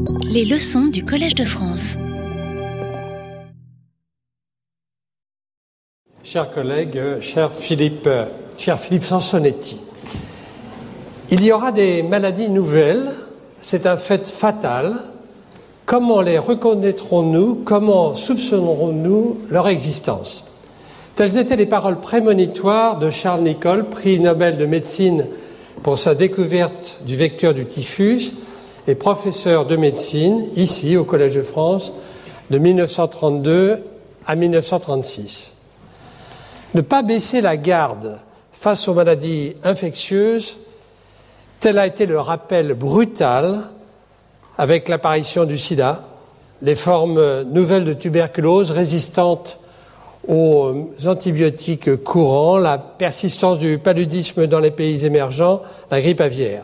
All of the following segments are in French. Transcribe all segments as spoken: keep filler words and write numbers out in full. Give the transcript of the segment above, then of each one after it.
Les leçons du Collège de France. Chers collègues, cher Philippe, cher Philippe Sansonetti, il y aura des maladies nouvelles, c'est un fait fatal. Comment les reconnaîtrons-nous? Comment soupçonnerons-nous leur existence? Telles étaient les paroles prémonitoires de Charles Nicholl, prix Nobel de médecine pour sa découverte du vecteur du typhus et professeur de médecine, ici, au Collège de France, de mille neuf cent trente-deux à mille neuf cent trente-six. Ne pas baisser la garde face aux maladies infectieuses, tel a été le rappel brutal avec l'apparition du sida, les formes nouvelles de tuberculose résistantes aux antibiotiques courants, la persistance du paludisme dans les pays émergents, la grippe aviaire.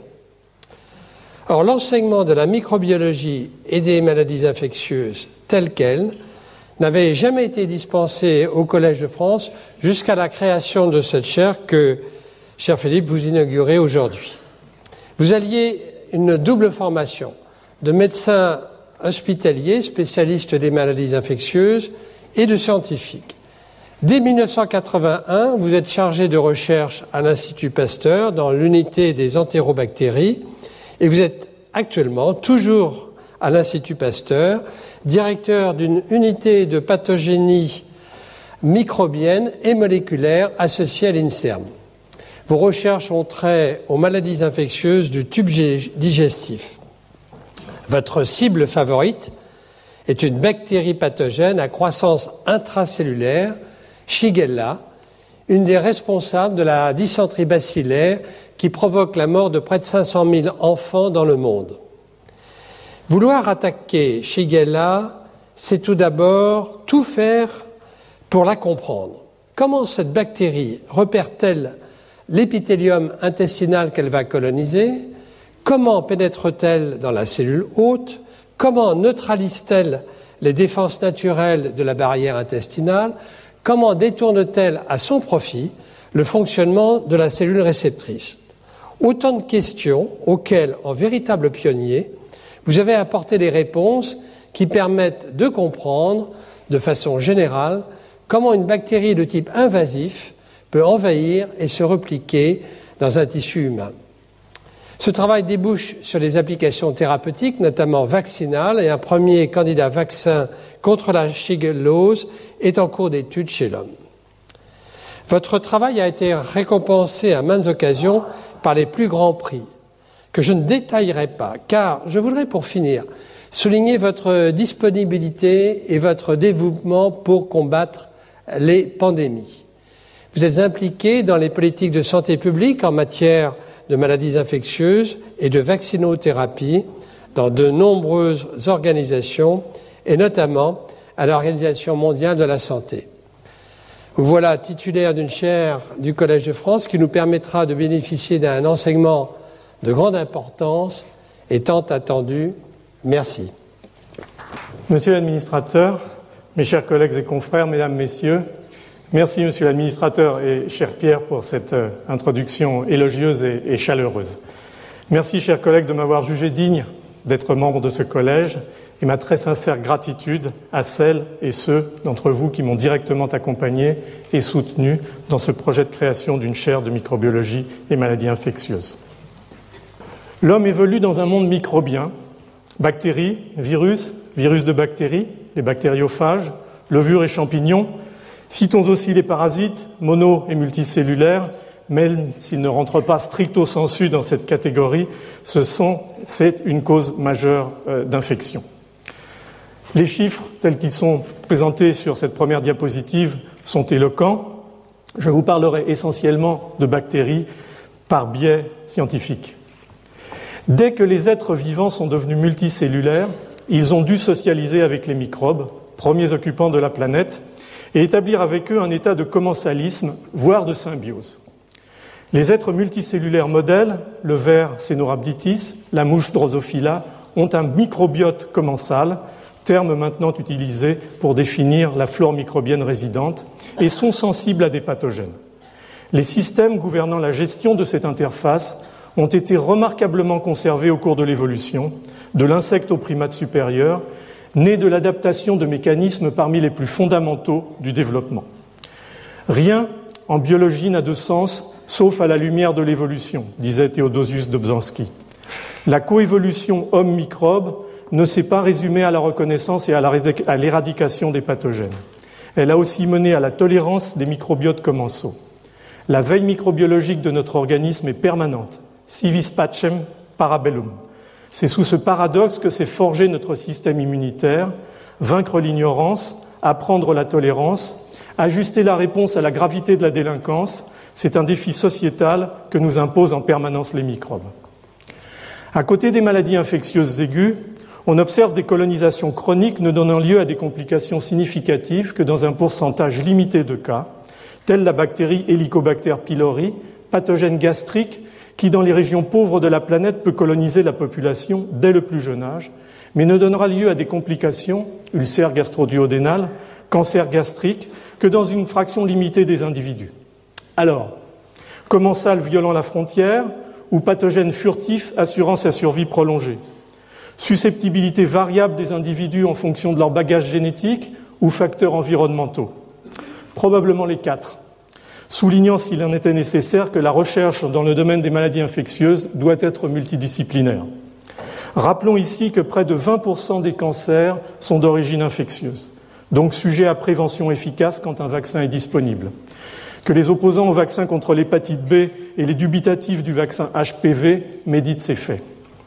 Or, l'enseignement de la microbiologie et des maladies infectieuses telles quelles n'avait jamais été dispensé au Collège de France jusqu'à la création de cette chaire que, cher Philippe, vous inaugurez aujourd'hui. Vous alliez une double formation de médecins hospitaliers, spécialistes des maladies infectieuses, et de scientifiques. Dès mille neuf cent quatre-vingt-un, vous êtes chargé de recherche à l'Institut Pasteur dans l'unité des entérobactéries et vous êtes actuellement, toujours à l'Institut Pasteur, directeur d'une unité de pathogénie microbienne et moléculaire associée à l'INSERM. Vos recherches ont trait aux maladies infectieuses du tube digestif. Votre cible favorite est une bactérie pathogène à croissance intracellulaire, Shigella, une des responsables de la dysenterie bacillaire qui provoque la mort de près de cinq cent mille enfants dans le monde. Vouloir attaquer Shigella, c'est tout d'abord tout faire pour la comprendre. Comment cette bactérie repère-t-elle l'épithélium intestinal qu'elle va coloniser? Comment pénètre-t-elle dans la cellule hôte? Comment neutralise-t-elle les défenses naturelles de la barrière intestinale? Comment détourne-t-elle à son profit le fonctionnement de la cellule réceptrice? Autant de questions auxquelles, en véritable pionnier, vous avez apporté des réponses qui permettent de comprendre, de façon générale, comment une bactérie de type invasif peut envahir et se repliquer dans un tissu humain. Ce travail débouche sur les applications thérapeutiques, notamment vaccinales, et un premier candidat vaccin contre la shigellose est en cours d'étude chez l'homme. Votre travail a été récompensé à maintes occasions par les plus grands prix, que je ne détaillerai pas, car je voudrais, pour finir, souligner votre disponibilité et votre dévouement pour combattre les pandémies. Vous êtes impliqué dans les politiques de santé publique en matière de maladies infectieuses et de vaccinothérapie dans de nombreuses organisations et notamment à l'Organisation mondiale de la santé. Vous voilà titulaire d'une chaire du Collège de France qui nous permettra de bénéficier d'un enseignement de grande importance et tant attendu. Merci. Monsieur l'administrateur, mes chers collègues et confrères, mesdames, messieurs, merci, monsieur l'administrateur et cher Pierre, pour cette introduction élogieuse et, et chaleureuse. Merci, chers collègues, de m'avoir jugé digne d'être membre de ce collège et ma très sincère gratitude à celles et ceux d'entre vous qui m'ont directement accompagné et soutenu dans ce projet de création d'une chaire de microbiologie et maladies infectieuses. L'homme évolue dans un monde microbien, bactéries, virus, virus de bactéries, les bactériophages, levures et champignons. Citons aussi les parasites, mono- et multicellulaires, même s'ils ne rentrent pas stricto sensu dans cette catégorie, ce sont, c'est une cause majeure euh, d'infection. Les chiffres, tels qu'ils sont présentés sur cette première diapositive, sont éloquents. Je vous parlerai essentiellement de bactéries par biais scientifique. Dès que les êtres vivants sont devenus multicellulaires, ils ont dû socialiser avec les microbes, premiers occupants de la planète, et établir avec eux un état de commensalisme, voire de symbiose. Les êtres multicellulaires modèles, le ver Caenorhabditis, la mouche Drosophila, ont un microbiote commensal, terme maintenant utilisé pour définir la flore microbienne résidente, et sont sensibles à des pathogènes. Les systèmes gouvernant la gestion de cette interface ont été remarquablement conservés au cours de l'évolution, de l'insecte au primate supérieur, nés de l'adaptation de mécanismes parmi les plus fondamentaux du développement. Rien en biologie n'a de sens sauf à la lumière de l'évolution, disait Theodosius Dobzhansky. La coévolution homme-microbe ne s'est pas résumée à la reconnaissance et à l'éradication des pathogènes. Elle a aussi mené à la tolérance des microbiotes commensaux. La veille microbiologique de notre organisme est permanente. Si vis pacem, parabellum. C'est sous ce paradoxe que s'est forgé notre système immunitaire, vaincre l'ignorance, apprendre la tolérance, ajuster la réponse à la gravité de la délinquance, c'est un défi sociétal que nous imposent en permanence les microbes. À côté des maladies infectieuses aiguës, on observe des colonisations chroniques ne donnant lieu à des complications significatives que dans un pourcentage limité de cas, telle la bactérie Helicobacter pylori, pathogène gastrique qui, dans les régions pauvres de la planète, peut coloniser la population dès le plus jeune âge, mais ne donnera lieu à des complications, ulcères gastro-duodénal, cancer gastrique, que dans une fraction limitée des individus. Alors, commensal violant la frontière ou pathogène furtif assurant sa survie prolongée? Susceptibilité variable des individus en fonction de leur bagage génétique ou facteurs environnementaux? Probablement les quatre, soulignant s'il en était nécessaire que la recherche dans le domaine des maladies infectieuses doit être multidisciplinaire. Rappelons ici que près de vingt pour cent des cancers sont d'origine infectieuse, donc sujets à prévention efficace quand un vaccin est disponible. Que les opposants au vaccin contre l'hépatite B et les dubitatifs du vaccin H P V méditent ces faits.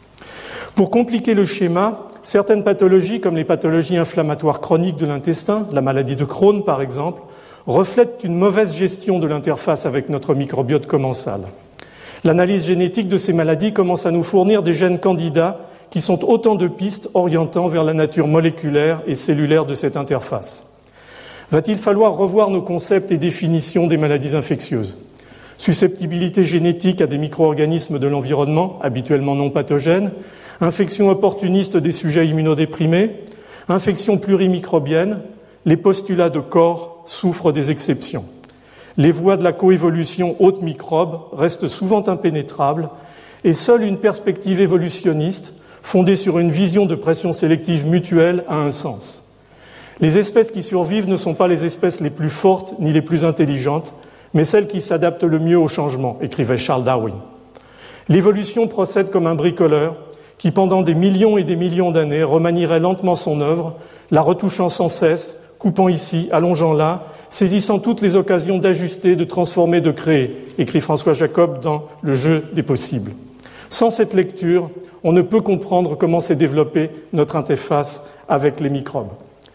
Pour compliquer le schéma, certaines pathologies, comme les pathologies inflammatoires chroniques de l'intestin, la maladie de Crohn par exemple, reflètent une mauvaise gestion de l'interface avec notre microbiote commensal. L'analyse génétique de ces maladies commence à nous fournir des gènes candidats qui sont autant de pistes orientant vers la nature moléculaire et cellulaire de cette interface. Va-t-il falloir revoir nos concepts et définitions des maladies infectieuses? Susceptibilité génétique à des micro-organismes de l'environnement, habituellement non pathogènes, infection opportuniste des sujets immunodéprimés, infection plurimicrobienne, les postulats de corps souffrent des exceptions. Les voies de la coévolution hôte-microbe restent souvent impénétrables et seule une perspective évolutionniste fondée sur une vision de pression sélective mutuelle a un sens. Les espèces qui survivent ne sont pas les espèces les plus fortes ni les plus intelligentes, mais celles qui s'adaptent le mieux au changement, écrivait Charles Darwin. L'évolution procède comme un bricoleur qui, pendant des millions et des millions d'années, remanierait lentement son œuvre, la retouchant sans cesse, coupant ici, allongeant là, saisissant toutes les occasions d'ajuster, de transformer, de créer, écrit François Jacob dans Le jeu des possibles. Sans cette lecture, on ne peut comprendre comment s'est développée notre interface avec les microbes.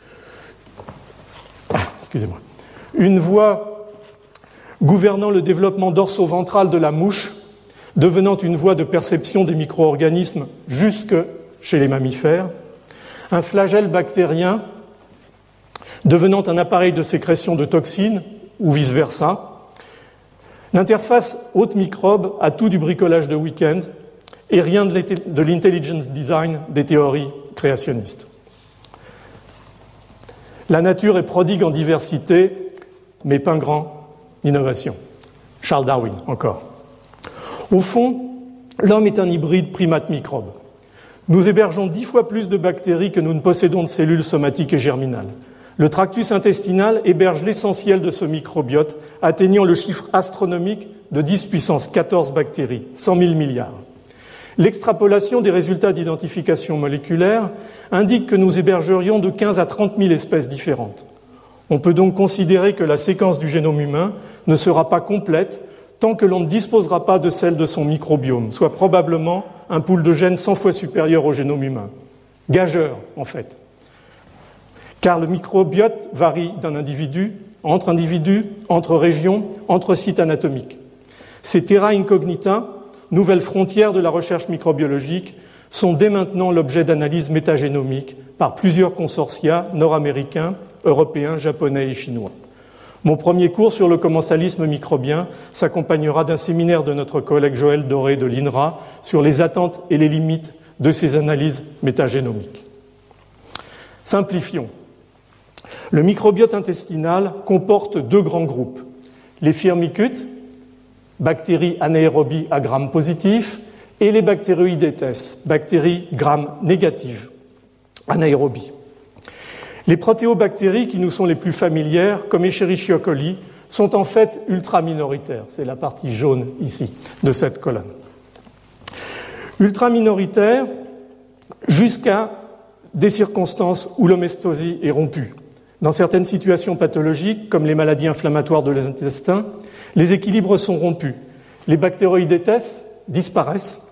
Ah, excusez-moi. Une voie gouvernant le développement dorso-ventral de la mouche, devenant une voie de perception des micro-organismes jusque chez les mammifères, un flagelle bactérien devenant un appareil de sécrétion de toxines, ou vice-versa. L'interface hôte-microbe a tout du bricolage de week-end et rien de l'intelligence design des théories créationnistes. La nature est prodigue en diversité, mais pas grand innovation. Charles Darwin, encore. Au fond, l'homme est un hybride primate-microbe. Nous hébergeons dix fois plus de bactéries que nous ne possédons de cellules somatiques et germinales. Le tractus intestinal héberge l'essentiel de ce microbiote, atteignant le chiffre astronomique de dix puissance quatorze bactéries, cent mille milliards. L'extrapolation des résultats d'identification moléculaire indique que nous hébergerions de quinze à trente mille espèces différentes. On peut donc considérer que la séquence du génome humain ne sera pas complète tant que l'on ne disposera pas de celle de son microbiome, soit probablement un pool de gènes cent fois supérieur au génome humain. Gageur, en fait. Car le microbiote varie d'un individu, entre individus, entre régions, entre sites anatomiques. Ces terra incognita, nouvelles frontières de la recherche microbiologique, sont dès maintenant l'objet d'analyses métagénomiques par plusieurs consortia nord-américains, européens, japonais et chinois. Mon premier cours sur le commensalisme microbien s'accompagnera d'un séminaire de notre collègue Joël Doré de l'I N R A sur les attentes et les limites de ces analyses métagénomiques. Simplifions. Le microbiote intestinal comporte deux grands groupes, les firmicutes, bactéries anaérobies à gram positif, et les bactéroïdétes, bactéries gram négatives, anaérobies. Les protéobactéries qui nous sont les plus familières, comme Escherichia coli, sont en fait ultra-minoritaires. C'est la partie jaune ici de cette colonne. Ultra-minoritaires jusqu'à des circonstances où l'homéostasie est rompue. Dans certaines situations pathologiques, comme les maladies inflammatoires de l'intestin, les équilibres sont rompus. Les bactéroïdétes disparaissent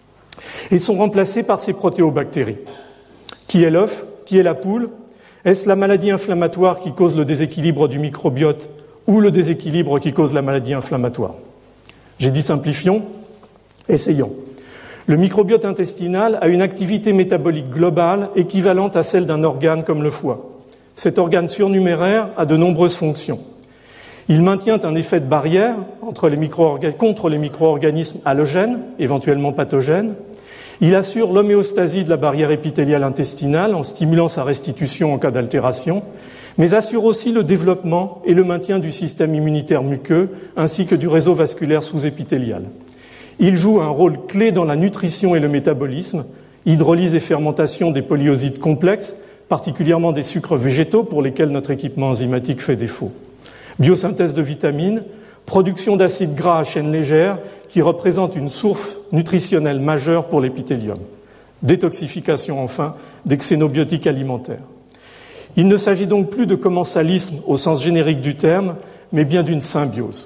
et sont remplacés par ces protéobactéries. Qui est l'œuf? Qui est la poule? Est-ce la maladie inflammatoire qui cause le déséquilibre du microbiote ou le déséquilibre qui cause la maladie inflammatoire? J'ai dit simplifions, essayons. Le microbiote intestinal a une activité métabolique globale équivalente à celle d'un organe comme le foie. Cet organe surnuméraire a de nombreuses fonctions. Il maintient un effet de barrière entre les micro-orga- contre les micro-organismes allogènes, éventuellement pathogènes. Il assure l'homéostasie de la barrière épithéliale intestinale en stimulant sa restitution en cas d'altération, mais assure aussi le développement et le maintien du système immunitaire muqueux ainsi que du réseau vasculaire sous-épithélial. Il joue un rôle clé dans la nutrition et le métabolisme, hydrolyse et fermentation des polyosides complexes, particulièrement des sucres végétaux pour lesquels notre équipement enzymatique fait défaut. Biosynthèse de vitamines, production d'acides gras à chaîne légère qui représente une source nutritionnelle majeure pour l'épithélium. Détoxification enfin des xénobiotiques alimentaires. Il ne s'agit donc plus de commensalisme au sens générique du terme, mais bien d'une symbiose.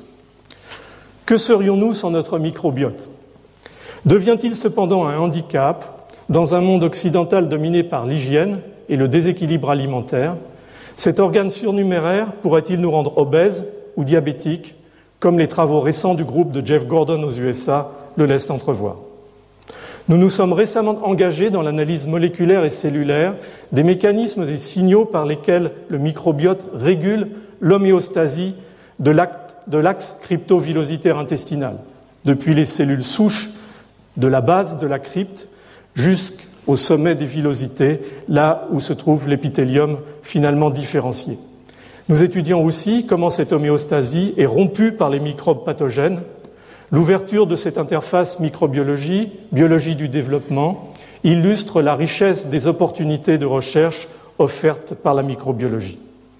Que serions-nous sans notre microbiote? Devient-il cependant un handicap dans un monde occidental dominé par l'hygiène et le déséquilibre alimentaire? Cet organe surnuméraire pourrait-il nous rendre obèses ou diabétiques, comme les travaux récents du groupe de Jeff Gordon aux U S A le laissent entrevoir? Nous nous sommes récemment engagés dans l'analyse moléculaire et cellulaire des mécanismes et signaux par lesquels le microbiote régule l'homéostasie de l'axe cryptovillositaire intestinal, depuis les cellules souches de la base de la crypte jusqu'au sommet des villosités, là où se trouve l'épithélium finalement différencié. Nous étudions aussi comment cette homéostasie est rompue par les microbes pathogènes. L'ouverture de cette interface microbiologie, biologie du développement, illustre la richesse des opportunités de recherche offertes par la microbiologie.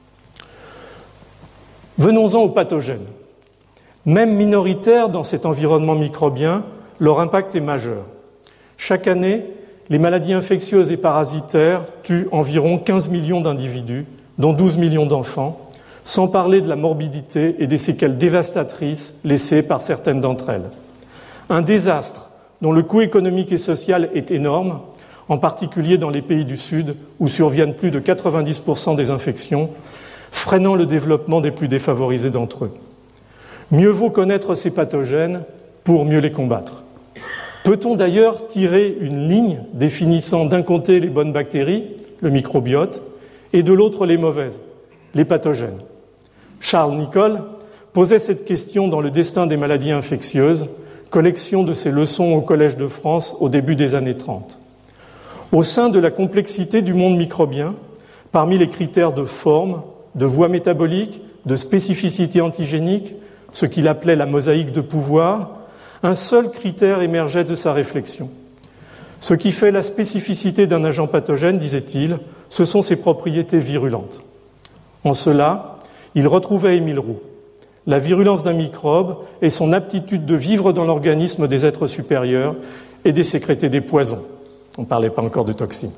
Venons-en aux pathogènes. Même minoritaires dans cet environnement microbien, leur impact est majeur. Chaque année, les maladies infectieuses et parasitaires tuent environ quinze millions d'individus, dont douze millions d'enfants, sans parler de la morbidité et des séquelles dévastatrices laissées par certaines d'entre elles. Un désastre dont le coût économique et social est énorme, en particulier dans les pays du Sud où surviennent plus de quatre-vingt-dix pour cent des infections, freinant le développement des plus défavorisés d'entre eux. Mieux vaut connaître ces pathogènes pour mieux les combattre. Peut-on d'ailleurs tirer une ligne définissant d'un côté les bonnes bactéries, le microbiote, et de l'autre les mauvaises, les pathogènes? Charles Nicolle posait cette question dans Le destin des maladies infectieuses, collection de ses leçons au Collège de France au début des années trente. Au sein de la complexité du monde microbien, parmi les critères de forme, de voie métabolique, de spécificité antigénique, ce qu'il appelait la mosaïque de pouvoir, un seul critère émergeait de sa réflexion. Ce qui fait la spécificité d'un agent pathogène, disait-il, ce sont ses propriétés virulentes. En cela, il retrouvait Émile Roux. La virulence d'un microbe est son aptitude de vivre dans l'organisme des êtres supérieurs et de sécréter des poisons. On ne parlait pas encore de toxines.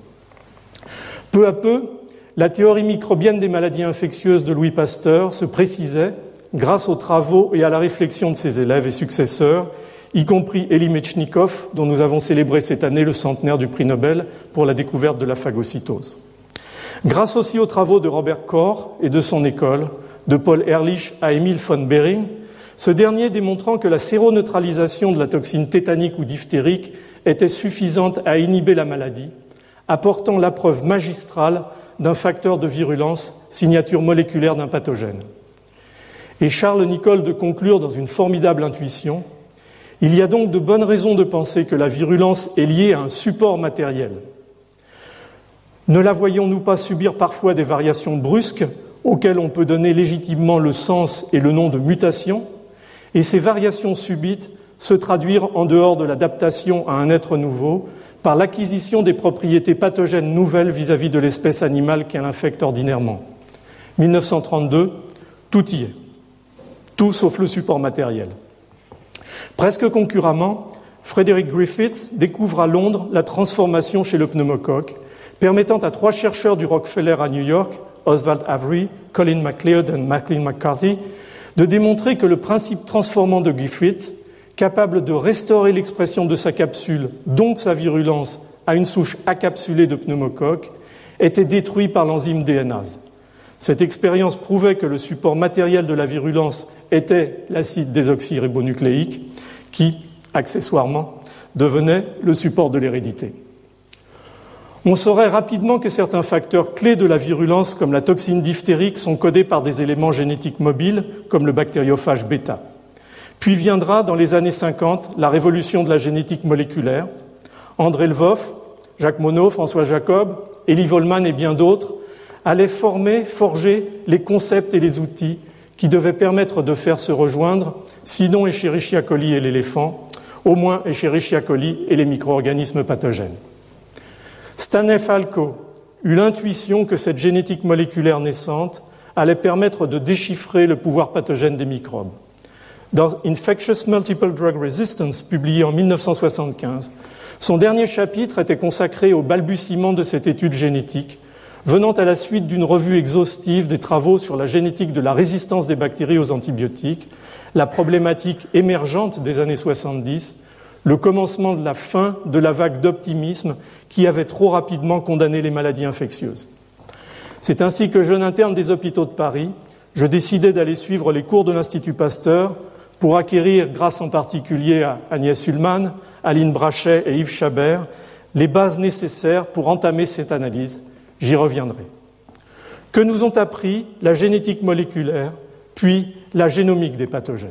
Peu à peu, la théorie microbienne des maladies infectieuses de Louis Pasteur se précisait grâce aux travaux et à la réflexion de ses élèves et successeurs, y compris Elie Metchnikoff, dont nous avons célébré cette année le centenaire du prix Nobel pour la découverte de la phagocytose. Grâce aussi aux travaux de Robert Koch et de son école, de Paul Ehrlich à Emil von Behring, ce dernier démontrant que la séroneutralisation de la toxine tétanique ou diphtérique était suffisante à inhiber la maladie, apportant la preuve magistrale d'un facteur de virulence, signature moléculaire d'un pathogène. Et Charles Nicolle de conclure dans une formidable intuition, il y a donc de bonnes raisons de penser que la virulence est liée à un support matériel. Ne la voyons-nous pas subir parfois des variations brusques auxquelles on peut donner légitimement le sens et le nom de mutation, et ces variations subites se traduire en dehors de l'adaptation à un être nouveau par l'acquisition des propriétés pathogènes nouvelles vis-à-vis de l'espèce animale qu'elle infecte ordinairement. mille neuf cent trente-deux, tout y est. Tout sauf le support matériel. Presque concurremment, Frederick Griffith découvre à Londres la transformation chez le pneumocoque, permettant à trois chercheurs du Rockefeller à New York, Oswald Avery, Colin MacLeod et Maclean McCarthy, de démontrer que le principe transformant de Griffith, capable de restaurer l'expression de sa capsule, donc sa virulence, à une souche acapsulée de pneumocoque, était détruit par l'enzyme dénase. Cette expérience prouvait que le support matériel de la virulence était l'acide désoxyribonucléique, qui, accessoirement, devenait le support de l'hérédité. On saurait rapidement que certains facteurs clés de la virulence, comme la toxine diphtérique, sont codés par des éléments génétiques mobiles, comme le bactériophage bêta. Puis viendra, dans les années cinquante, la révolution de la génétique moléculaire. André Lvov, Jacques Monod, François Jacob, Elie Volman et bien d'autres allaient former, forger les concepts et les outils qui devaient permettre de faire se rejoindre, sinon Escherichia coli et l'éléphant, au moins Escherichia coli et les micro-organismes pathogènes. Stanley Falco eut l'intuition que cette génétique moléculaire naissante allait permettre de déchiffrer le pouvoir pathogène des microbes. Dans Infectious Multiple Drug Resistance, publié en mille neuf cent soixante-quinze, son dernier chapitre était consacré au balbutiement de cette étude génétique, venant à la suite d'une revue exhaustive des travaux sur la génétique de la résistance des bactéries aux antibiotiques, la problématique émergente des années soixante-dix, le commencement de la fin de la vague d'optimisme qui avait trop rapidement condamné les maladies infectieuses. C'est ainsi que, jeune interne des hôpitaux de Paris, je décidai d'aller suivre les cours de l'Institut Pasteur pour acquérir, grâce en particulier à Agnès Ullmann, Aline Brachet et Yves Chabert, les bases nécessaires pour entamer cette analyse. J'y reviendrai. Que nous ont appris la génétique moléculaire, puis la génomique des pathogènes.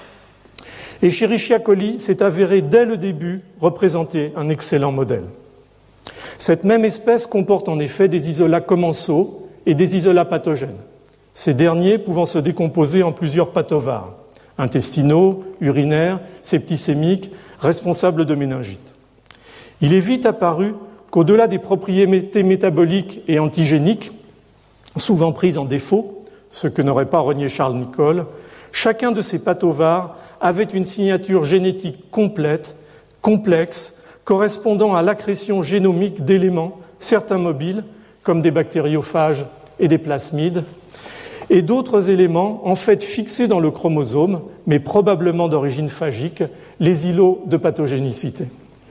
Escherichia coli s'est avéré dès le début représenter un excellent modèle. Cette même espèce comporte en effet des isolats commensaux et des isolats pathogènes, ces derniers pouvant se décomposer en plusieurs pathovars, intestinaux, urinaires, septicémiques, responsables de méningite. Il est vite apparu qu'au-delà des propriétés métaboliques et antigéniques, souvent prises en défaut, ce que n'aurait pas renié Charles Nicholl, chacun de ces pathovars avait une signature génétique complète, complexe, correspondant à l'accrétion génomique d'éléments, certains mobiles, comme des bactériophages et des plasmides, et d'autres éléments en fait fixés dans le chromosome, mais probablement d'origine phagique, les îlots de pathogénicité.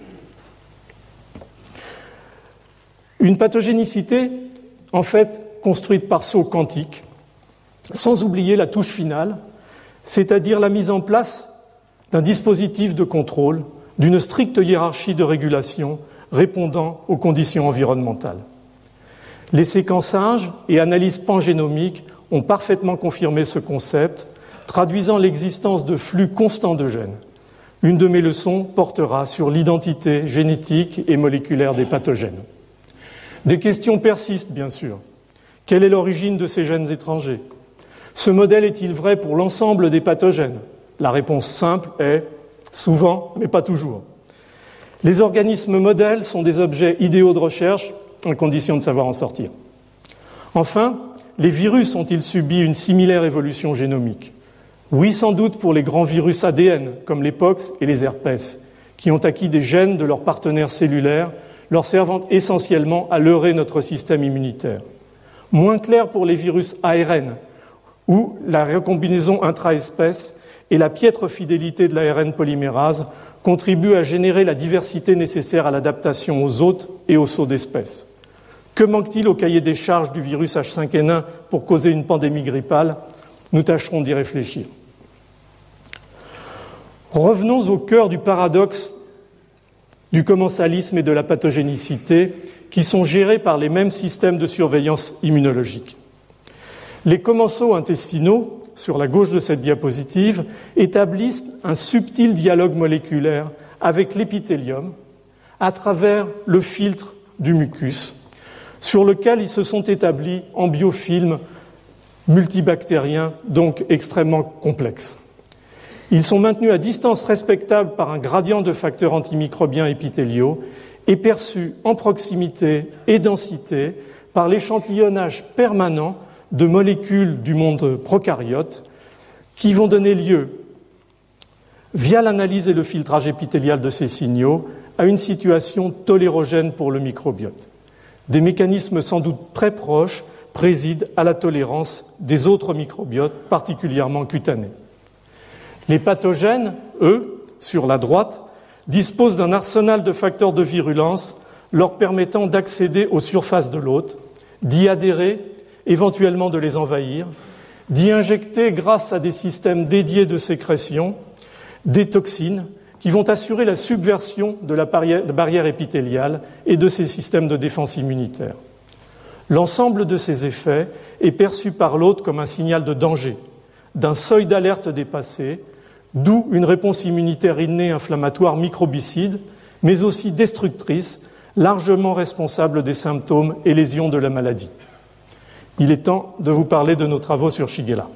Une pathogénicité, en fait, construite par saut quantique, sans oublier la touche finale, c'est-à-dire la mise en place d'un dispositif de contrôle, d'une stricte hiérarchie de régulation répondant aux conditions environnementales. Les séquençages et analyses pangénomiques ont parfaitement confirmé ce concept, traduisant l'existence de flux constants de gènes. Une de mes leçons portera sur l'identité génétique et moléculaire des pathogènes. Des questions persistent, bien sûr. Quelle est l'origine de ces gènes étrangers ? Ce modèle est-il vrai pour l'ensemble des pathogènes ? La réponse simple est souvent, mais pas toujours. Les organismes modèles sont des objets idéaux de recherche, à condition de savoir en sortir. Enfin, les virus ont-ils subi une similaire évolution génomique ? Oui, sans doute pour les grands virus A D N, comme les pox et les herpès, qui ont acquis des gènes de leurs partenaires cellulaires, leur servant essentiellement à leurrer notre système immunitaire. Moins clair pour les virus A R N, où la recombinaison intra-espèce et la piètre fidélité de l'A R N polymérase contribuent à générer la diversité nécessaire à l'adaptation aux hôtes et aux sauts d'espèces. Que manque-t-il au cahier des charges du virus H cinq N un pour causer une pandémie grippale ? Nous tâcherons d'y réfléchir. Revenons au cœur du paradoxe du commensalisme et de la pathogénicité qui sont gérés par les mêmes systèmes de surveillance immunologique. Les commensaux intestinaux, sur la gauche de cette diapositive, établissent un subtil dialogue moléculaire avec l'épithélium à travers le filtre du mucus, sur lequel ils se sont établis en biofilms multibactériens, donc extrêmement complexes. Ils sont maintenus à distance respectable par un gradient de facteurs antimicrobiens épithéliaux et perçus en proximité et densité par l'échantillonnage permanent de molécules du monde prokaryote qui vont donner lieu, via l'analyse et le filtrage épithélial de ces signaux, à une situation tolérogène pour le microbiote. Des mécanismes sans doute très proches président à la tolérance des autres microbiotes, particulièrement cutanés. Les pathogènes, eux, sur la droite, disposent d'un arsenal de facteurs de virulence leur permettant d'accéder aux surfaces de l'hôte, d'y adhérer, éventuellement de les envahir, d'y injecter, grâce à des systèmes dédiés de sécrétion, des toxines qui vont assurer la subversion de la barrière épithéliale et de ces systèmes de défense immunitaire. L'ensemble de ces effets est perçu par l'hôte comme un signal de danger, d'un seuil d'alerte dépassé, d'où une réponse immunitaire innée inflammatoire microbicide, mais aussi destructrice, largement responsable des symptômes et lésions de la maladie. Il est temps de vous parler de nos travaux sur Shigella.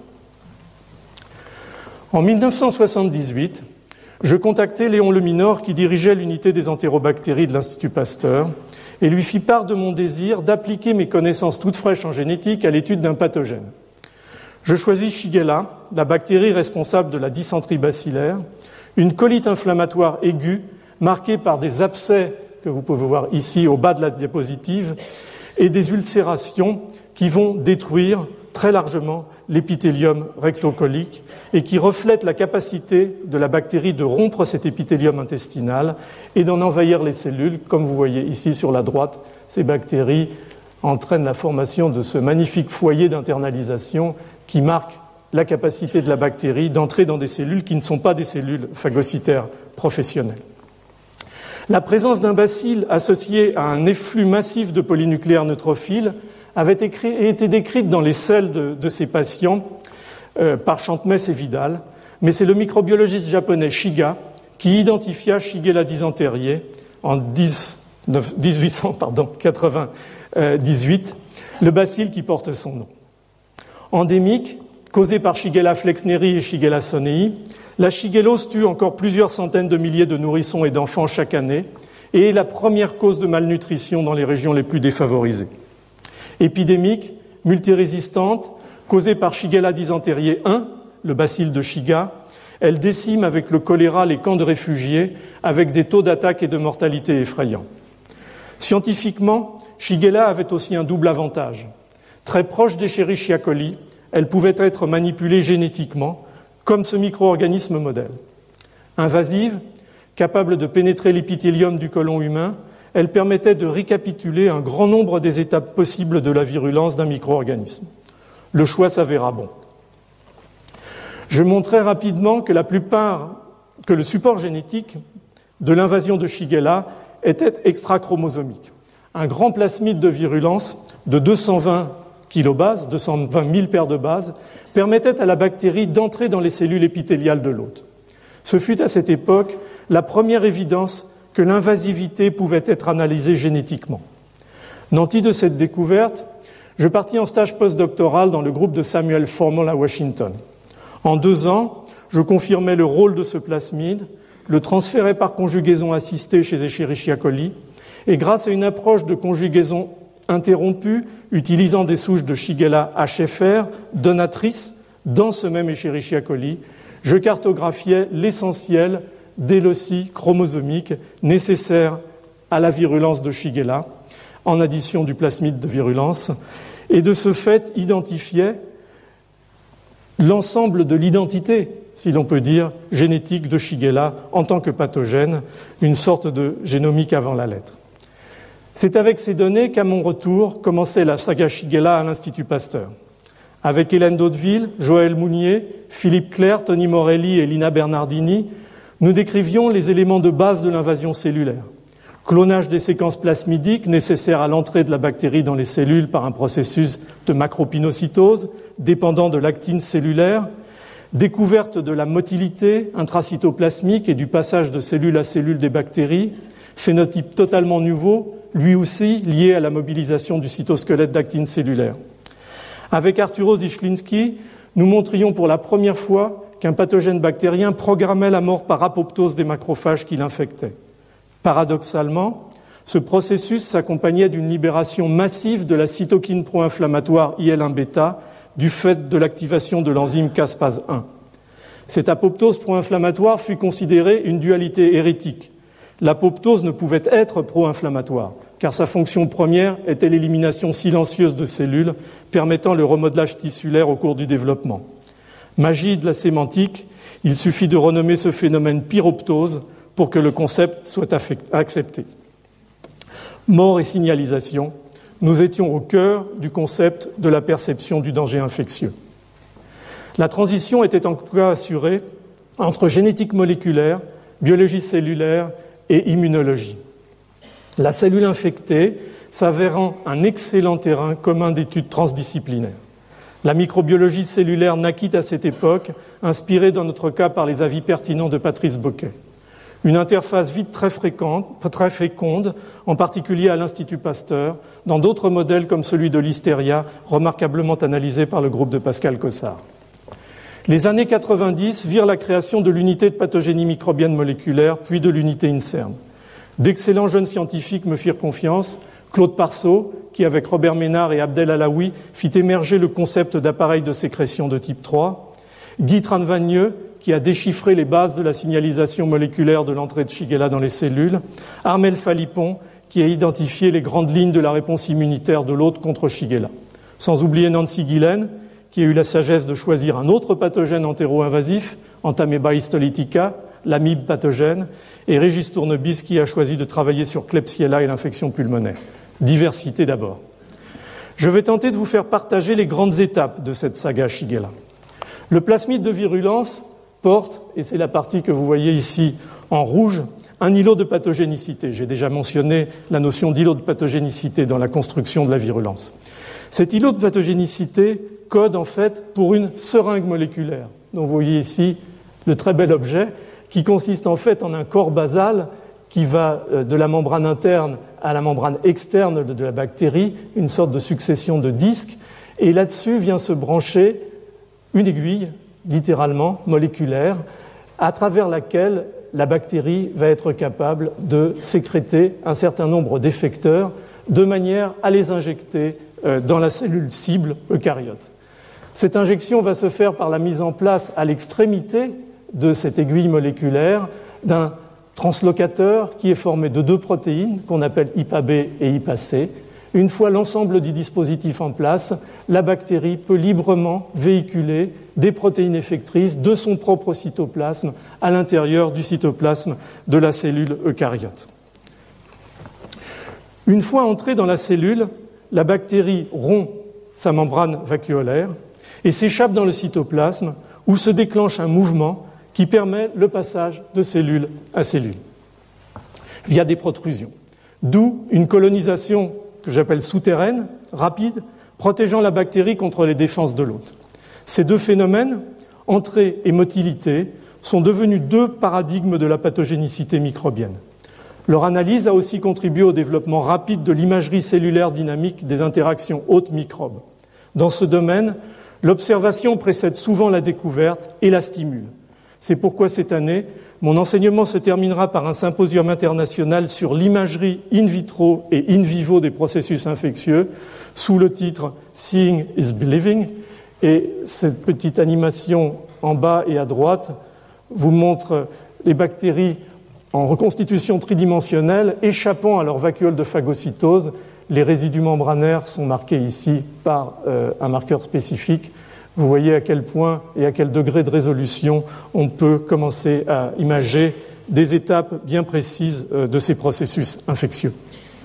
En mille neuf cent soixante-dix-huit, je contactai Léon Leminor qui dirigeait l'unité des entérobactéries de l'Institut Pasteur et lui fis part de mon désir d'appliquer mes connaissances toutes fraîches en génétique à l'étude d'un pathogène. Je choisis Shigella, la bactérie responsable de la dysenterie bacillaire, une colite inflammatoire aiguë marquée par des abcès que vous pouvez voir ici au bas de la diapositive et des ulcérations qui vont détruire très largement l'épithélium rectocolique et qui reflètent la capacité de la bactérie de rompre cet épithélium intestinal et d'en envahir les cellules. Comme vous voyez ici sur la droite, ces bactéries entraînent la formation de ce magnifique foyer d'internalisation qui marque la capacité de la bactérie d'entrer dans des cellules qui ne sont pas des cellules phagocytaires professionnelles. La présence d'un bacille associé à un efflux massif de polynucléaires neutrophiles avait été décrite dans les selles de, de ces patients euh, par Chantmess et Vidal, mais c'est le microbiologiste japonais Shiga qui identifia Shigella dysenteriae en dix-huit cent quatre-vingt-dix-huit, le bacille qui porte son nom. Endémique, causé par Shigella flexneri et Shigella sonei, la shigellose tue encore plusieurs centaines de milliers de nourrissons et d'enfants chaque année et est la première cause de malnutrition dans les régions les plus défavorisées. Épidémique, multirésistante, causée par Shigella dysenteriae un, le bacille de Shiga, elle décime avec le choléra les camps de réfugiés avec des taux d'attaque et de mortalité effrayants. Scientifiquement, Shigella avait aussi un double avantage. Très proche d'Escherichia coli, elle pouvait être manipulée génétiquement, comme ce micro-organisme modèle. Invasive, capable de pénétrer l'épithélium du côlon humain, elle permettait de récapituler un grand nombre des étapes possibles de la virulence d'un micro-organisme. Le choix s'avéra bon. Je montrai rapidement que la plupart, que le support génétique de l'invasion de Shigella était extrachromosomique. Un grand plasmide de virulence de deux cent vingt kilobases, deux cent vingt mille paires de bases, permettait à la bactérie d'entrer dans les cellules épithéliales de l'hôte. Ce fut à cette époque la première évidence que l'invasivité pouvait être analysée génétiquement. Nanti de cette découverte, je partis en stage postdoctoral dans le groupe de Samuel Formel à Washington. En deux ans, je confirmais le rôle de ce plasmide, le transférais par conjugaison assistée chez Escherichia coli, et grâce à une approche de conjugaison interrompue, utilisant des souches de Shigella H F R donatrices dans ce même Escherichia coli, je cartographiais l'essentiel des loci chromosomiques nécessaires à la virulence de Shigella, en addition du plasmide de virulence, et de ce fait identifiait l'ensemble de l'identité, si l'on peut dire, génétique de Shigella en tant que pathogène, une sorte de génomique avant la lettre. C'est avec ces données qu'à mon retour commençait la saga Shigella à l'Institut Pasteur. Avec Hélène Daudeville, Joël Mounier, Philippe Clerc, Tony Morelli et Lina Bernardini, nous décrivions les éléments de base de l'invasion cellulaire. Clonage des séquences plasmidiques nécessaires à l'entrée de la bactérie dans les cellules par un processus de macropinocytose dépendant de l'actine cellulaire, découverte de la motilité intracytoplasmique et du passage de cellule à cellule des bactéries, phénotype totalement nouveau, lui aussi lié à la mobilisation du cytosquelette d'actine cellulaire. Avec Arturo Zichlinski, nous montrions pour la première fois qu'un pathogène bactérien programmait la mort par apoptose des macrophages qui l'infectaient. Paradoxalement, ce processus s'accompagnait d'une libération massive de la cytokine pro-inflammatoire I L un bêta du fait de l'activation de l'enzyme caspase un. Cette apoptose pro-inflammatoire fut considérée une dualité hérétique. L'apoptose ne pouvait être pro-inflammatoire, car sa fonction première était l'élimination silencieuse de cellules permettant le remodelage tissulaire au cours du développement. Magie de la sémantique, il suffit de renommer ce phénomène pyroptose pour que le concept soit accepté. Mort et signalisation, nous étions au cœur du concept de la perception du danger infectieux. La transition était en tout cas assurée entre génétique moléculaire, biologie cellulaire et immunologie. La cellule infectée s'avérant un excellent terrain commun d'études transdisciplinaires. La microbiologie cellulaire naquit à cette époque, inspirée dans notre cas par les avis pertinents de Patrice Bocquet. Une interface vite très fréquente, très féconde, en particulier à l'Institut Pasteur, dans d'autres modèles comme celui de l'hystéria, remarquablement analysé par le groupe de Pascal Cossard. Les années quatre-vingt-dix virent la création de l'unité de pathogénie microbienne moléculaire, puis de l'unité INSERM. D'excellents jeunes scientifiques me firent confiance. Claude Parceau, qui avec Robert Ménard et Abdel Alaoui fit émerger le concept d'appareil de sécrétion de type trois. Guy Tranvagneux, qui a déchiffré les bases de la signalisation moléculaire de l'entrée de Shigella dans les cellules. Armel Falipon, qui a identifié les grandes lignes de la réponse immunitaire de l'hôte contre Shigella. Sans oublier Nancy Guillaine, qui a eu la sagesse de choisir un autre pathogène entéro-invasif, Entamoeba histolytica, l'amibe pathogène, et Régis Tournebis, qui a choisi de travailler sur Klebsiella et l'infection pulmonaire. Diversité d'abord. Je vais tenter de vous faire partager les grandes étapes de cette saga Shigella. Le plasmide de virulence porte, et c'est la partie que vous voyez ici en rouge, un îlot de pathogénicité. J'ai déjà mentionné la notion d'îlot de pathogénicité dans la construction de la virulence. Cet îlot de pathogénicité code en fait pour une seringue moléculaire. Donc vous voyez ici le très bel objet qui consiste en fait en un corps basal qui va de la membrane interne à la membrane externe de la bactérie, une sorte de succession de disques, et là-dessus vient se brancher une aiguille, littéralement moléculaire, à travers laquelle la bactérie va être capable de sécréter un certain nombre d'effecteurs de manière à les injecter dans la cellule cible eucaryote. Cette injection va se faire par la mise en place à l'extrémité de cette aiguille moléculaire d'un translocateur qui est formé de deux protéines qu'on appelle I P A B et I P A C. Une fois l'ensemble du dispositif en place, la bactérie peut librement véhiculer des protéines effectrices de son propre cytoplasme à l'intérieur du cytoplasme de la cellule eucaryote. Une fois entrée dans la cellule, la bactérie rompt sa membrane vacuolaire et s'échappe dans le cytoplasme où se déclenche un mouvement qui permet le passage de cellule à cellule via des protrusions. D'où une colonisation que j'appelle souterraine, rapide, protégeant la bactérie contre les défenses de l'hôte. Ces deux phénomènes, entrée et motilité, sont devenus deux paradigmes de la pathogénicité microbienne. Leur analyse a aussi contribué au développement rapide de l'imagerie cellulaire dynamique des interactions hôte-microbes. Dans ce domaine, l'observation précède souvent la découverte et la stimule. C'est pourquoi cette année, mon enseignement se terminera par un symposium international sur l'imagerie in vitro et in vivo des processus infectieux sous le titre « Seeing is Believing ». Et cette petite animation en bas et à droite vous montre les bactéries en reconstitution tridimensionnelle échappant à leur vacuole de phagocytose. Les résidus membranaires sont marqués ici par euh, un marqueur spécifique. Vous voyez à quel point et à quel degré de résolution on peut commencer à imager des étapes bien précises de ces processus infectieux.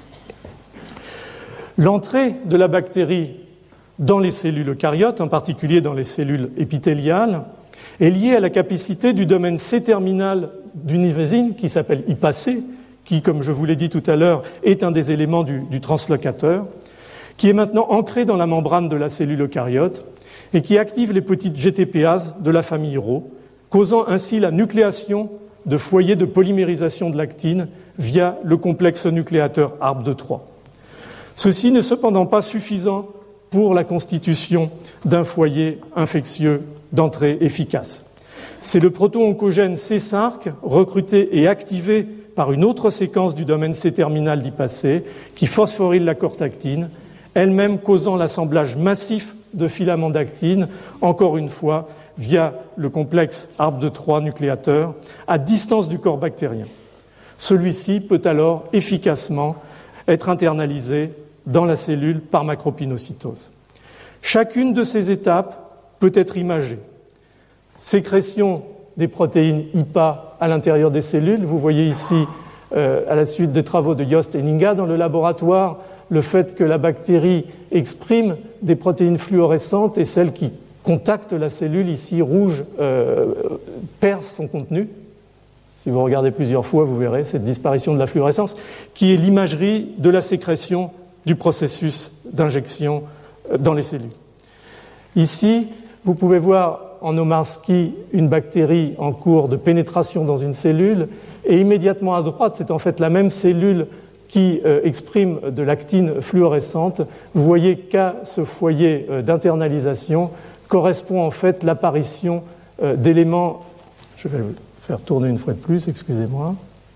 L'entrée de la bactérie dans les cellules eucaryotes, en particulier dans les cellules épithéliales, est liée à la capacité du domaine C-terminal d'une ivésine qui s'appelle I P A C, qui, comme je vous l'ai dit tout à l'heure, est un des éléments du, du translocateur, qui est maintenant ancré dans la membrane de la cellule eucaryote et qui active les petites G T P ases de la famille Rho, causant ainsi la nucléation de foyers de polymérisation de l'actine via le complexe nucléateur A R B deux trois. Ceci n'est cependant pas suffisant pour la constitution d'un foyer infectieux d'entrée efficace. C'est le proto-oncogène C cinq, recruté et activé par une autre séquence du domaine C-terminal d'Ipacé, qui phosphoryle la cortactine, elle-même causant l'assemblage massif de filaments d'actine, encore une fois, via le complexe arbre de Troie nucléateur, à distance du corps bactérien. Celui-ci peut alors efficacement être internalisé dans la cellule par macropinocytose. Chacune de ces étapes peut être imagée. Sécrétion des protéines I P A à l'intérieur des cellules. Vous voyez ici, euh, à la suite des travaux de Jost et Ninga dans le laboratoire, le fait que la bactérie exprime des protéines fluorescentes et celle qui contacte la cellule, ici rouge, euh, perd son contenu. Si vous regardez plusieurs fois, vous verrez cette disparition de la fluorescence, qui est l'imagerie de la sécrétion du processus d'injection dans les cellules. Ici, vous pouvez voir en Omarski une bactérie en cours de pénétration dans une cellule, et immédiatement à droite, c'est en fait la même cellule qui euh, exprime de l'actine fluorescente. Vous voyez qu'à ce foyer euh, d'internalisation correspond en fait l'apparition euh, d'éléments. Je vais le faire tourner une fois de plus, excusez-moi.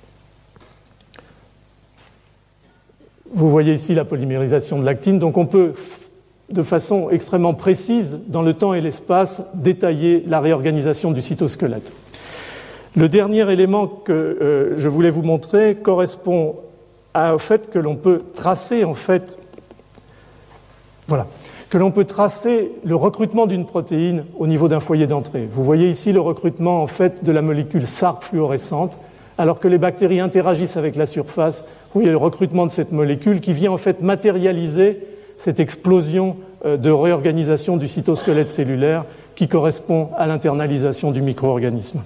Vous voyez ici la polymérisation de l'actine, donc on peut de façon extrêmement précise, dans le temps et l'espace, détailler la réorganisation du cytosquelette. Le dernier élément que euh, je voulais vous montrer correspond au fait que l'on peut tracer, en fait, voilà, que l'on peut tracer le recrutement d'une protéine au niveau d'un foyer d'entrée. Vous voyez ici le recrutement, en fait, de la molécule S A R P fluorescente, alors que les bactéries interagissent avec la surface. Vous voyez le recrutement de cette molécule qui vient, en fait, matérialiser cette explosion de réorganisation du cytosquelette cellulaire qui correspond à l'internalisation du micro-organisme.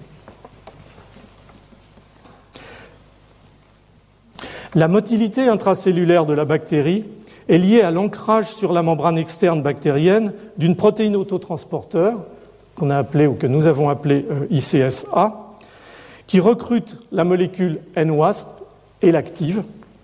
La motilité intracellulaire de la bactérie est liée à l'ancrage sur la membrane externe bactérienne d'une protéine autotransporteur, qu'on a appelée ou que nous avons appelée I C S A, qui recrute la molécule N WASP et l'active,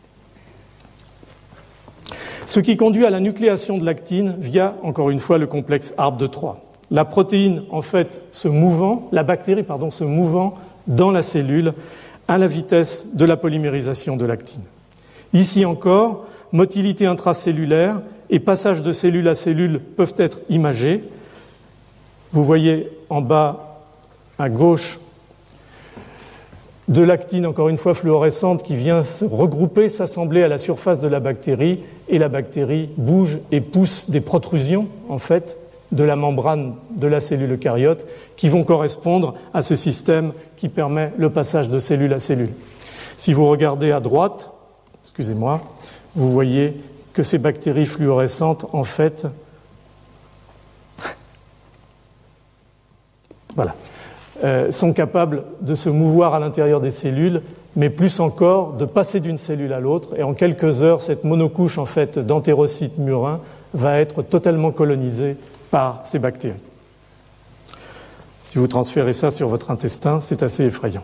ce qui conduit à la nucléation de l'actine via, encore une fois, le complexe arbre de Troie. La protéine, en fait, se mouvant, la bactérie, pardon, se mouvant dans la cellule à la vitesse de la polymérisation de l'actine. Ici encore, motilité intracellulaire et passage de cellule à cellule peuvent être imagés. Vous voyez en bas à gauche de l'actine, encore une fois fluorescente, qui vient se regrouper, s'assembler à la surface de la bactérie, et la bactérie bouge et pousse des protrusions, en fait, de la membrane de la cellule eucaryote, qui vont correspondre à ce système qui permet le passage de cellule à cellule. Si vous regardez à droite, excusez-moi, vous voyez que ces bactéries fluorescentes, en fait, voilà, euh, sont capables de se mouvoir à l'intérieur des cellules, mais plus encore de passer d'une cellule à l'autre. Et en quelques heures, cette monocouche en fait, d'entérocytes murins va être totalement colonisée par ces bactéries. Si vous transférez ça sur votre intestin, c'est assez effrayant.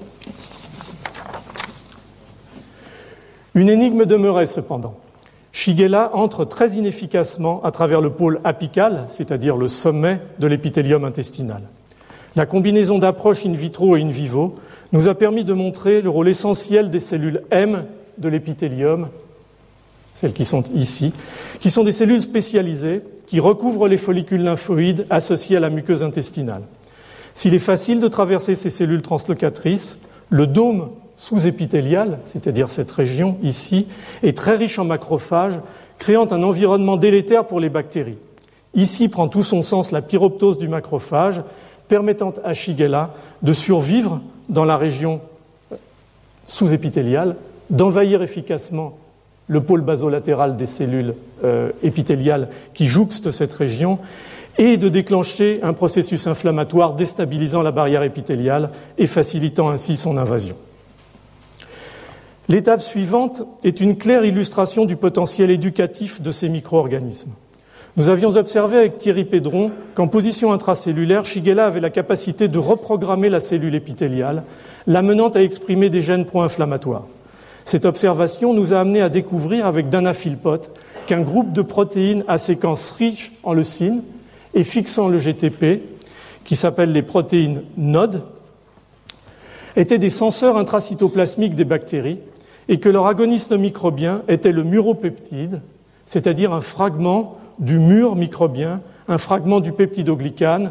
Une énigme demeurait cependant. Shigella entre très inefficacement à travers le pôle apical, c'est-à-dire le sommet de l'épithélium intestinal. La combinaison d'approches in vitro et in vivo nous a permis de montrer le rôle essentiel des cellules M de l'épithélium, celles qui sont ici, qui sont des cellules spécialisées qui recouvrent les follicules lymphoïdes associés à la muqueuse intestinale. S'il est facile de traverser ces cellules translocatrices, le dôme sous-épithélial, c'est-à-dire cette région ici, est très riche en macrophages, créant un environnement délétère pour les bactéries. Ici prend tout son sens la pyroptose du macrophage, permettant à Shigella de survivre dans la région sous-épithéliale, d'envahir efficacement le pôle basolatéral des cellules euh, épithéliales qui jouxtent cette région et de déclencher un processus inflammatoire déstabilisant la barrière épithéliale et facilitant ainsi son invasion. L'étape suivante est une claire illustration du potentiel éducatif de ces micro-organismes. Nous avions observé avec Thierry Pédron qu'en position intracellulaire, Shigella avait la capacité de reprogrammer la cellule épithéliale, l'amenant à exprimer des gènes pro-inflammatoires. Cette observation nous a amené à découvrir avec Dana Philpott qu'un groupe de protéines à séquence riche en leucine et fixant le G T P, qui s'appellent les protéines N O D, étaient des senseurs intracytoplasmiques des bactéries et que leur agoniste microbien était le muropeptide, c'est-à-dire un fragment du mur microbien, un fragment du peptidoglycane,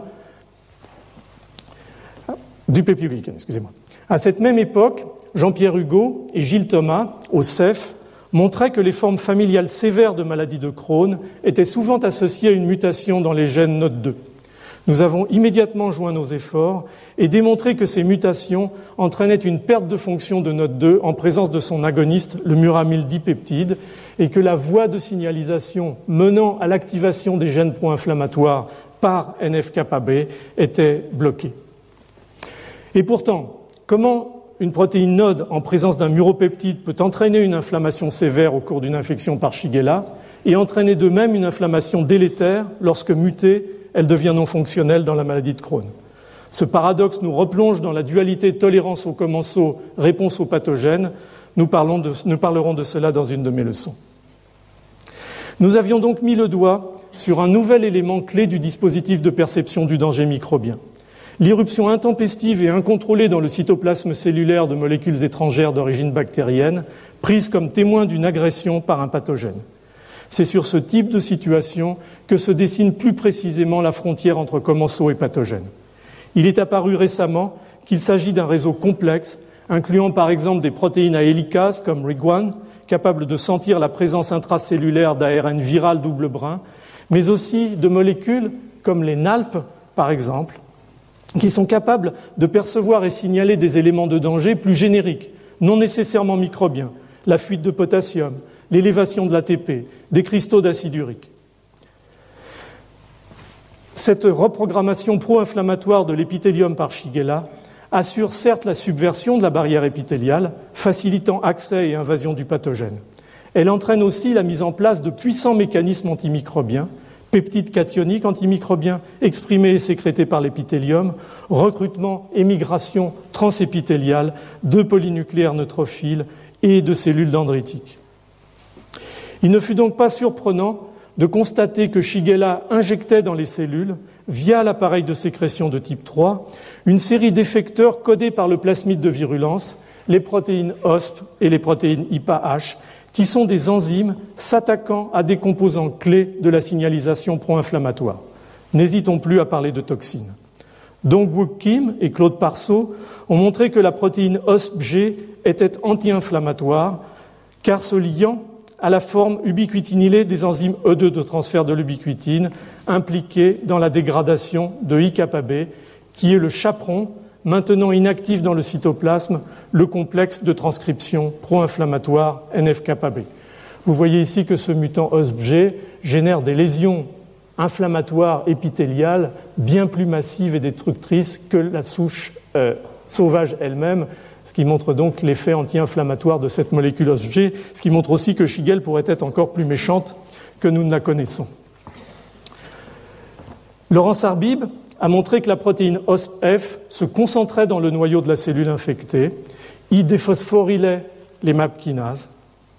du peptidoglycane, excusez-moi. À cette même époque, Jean-Pierre Hugo et Gilles Thomas, au C E F, montraient que les formes familiales sévères de maladie de Crohn étaient souvent associées à une mutation dans les gènes N O T deux. Nous avons immédiatement joint nos efforts et démontré que ces mutations entraînaient une perte de fonction de N O T deux en présence de son agoniste, le muramyl dipeptide, et que la voie de signalisation menant à l'activation des gènes pro-inflammatoires par N F kappa B était bloquée. Et pourtant, comment une protéine N O D en présence d'un muropeptide peut entraîner une inflammation sévère au cours d'une infection par Shigella et entraîner de même une inflammation délétère lorsque mutée, elle devient non fonctionnelle dans la maladie de Crohn. Ce paradoxe nous replonge dans la dualité tolérance aux commensaux, réponse aux pathogènes. Nous, parlons de, nous parlerons de cela dans une de mes leçons. Nous avions donc mis le doigt sur un nouvel élément clé du dispositif de perception du danger microbien. L'irruption intempestive et incontrôlée dans le cytoplasme cellulaire de molécules étrangères d'origine bactérienne, prises comme témoins d'une agression par un pathogène. C'est sur ce type de situation que se dessine plus précisément la frontière entre commensaux et pathogènes. Il est apparu récemment qu'il s'agit d'un réseau complexe, incluant par exemple des protéines à hélicase comme R I G un, capables de sentir la présence intracellulaire d'A R N viral double brin, mais aussi de molécules comme les N A L P, par exemple, qui sont capables de percevoir et signaler des éléments de danger plus génériques, non nécessairement microbiens, la fuite de potassium, l'élévation de l'A T P, des cristaux d'acide urique. Cette reprogrammation pro-inflammatoire de l'épithélium par Shigella assure certes la subversion de la barrière épithéliale, facilitant accès et invasion du pathogène. Elle entraîne aussi la mise en place de puissants mécanismes antimicrobiens, peptides cationiques antimicrobiens exprimés et sécrétés par l'épithélium, recrutement et migration transépithéliale de polynucléaires neutrophiles et de cellules dendritiques. Il ne fut donc pas surprenant de constater que Shigella injectait dans les cellules, via l'appareil de sécrétion de type trois, une série d'effecteurs codés par le plasmide de virulence, les protéines O S P et les protéines I P A H, qui sont des enzymes s'attaquant à des composants clés de la signalisation pro-inflammatoire. N'hésitons plus à parler de toxines. Dong-Wook Kim et Claude Parceau ont montré que la protéine O S P G était anti-inflammatoire, car se liant à la forme ubiquitinylée des enzymes E deux de transfert de l'ubiquitine impliquées dans la dégradation de I kappa B, qui est le chaperon maintenant inactif dans le cytoplasme le complexe de transcription pro-inflammatoire N F kappa B. Vous voyez ici que ce mutant O S P G génère des lésions inflammatoires épithéliales bien plus massives et destructrices que la souche euh, sauvage elle-même, ce qui montre donc l'effet anti-inflammatoire de cette molécule O S P G, ce qui montre aussi que Shigella pourrait être encore plus méchante que nous ne la connaissons. Laurence Arbib a montré que la protéine O S P F se concentrait dans le noyau de la cellule infectée, y déphosphorylait les M A P kinases,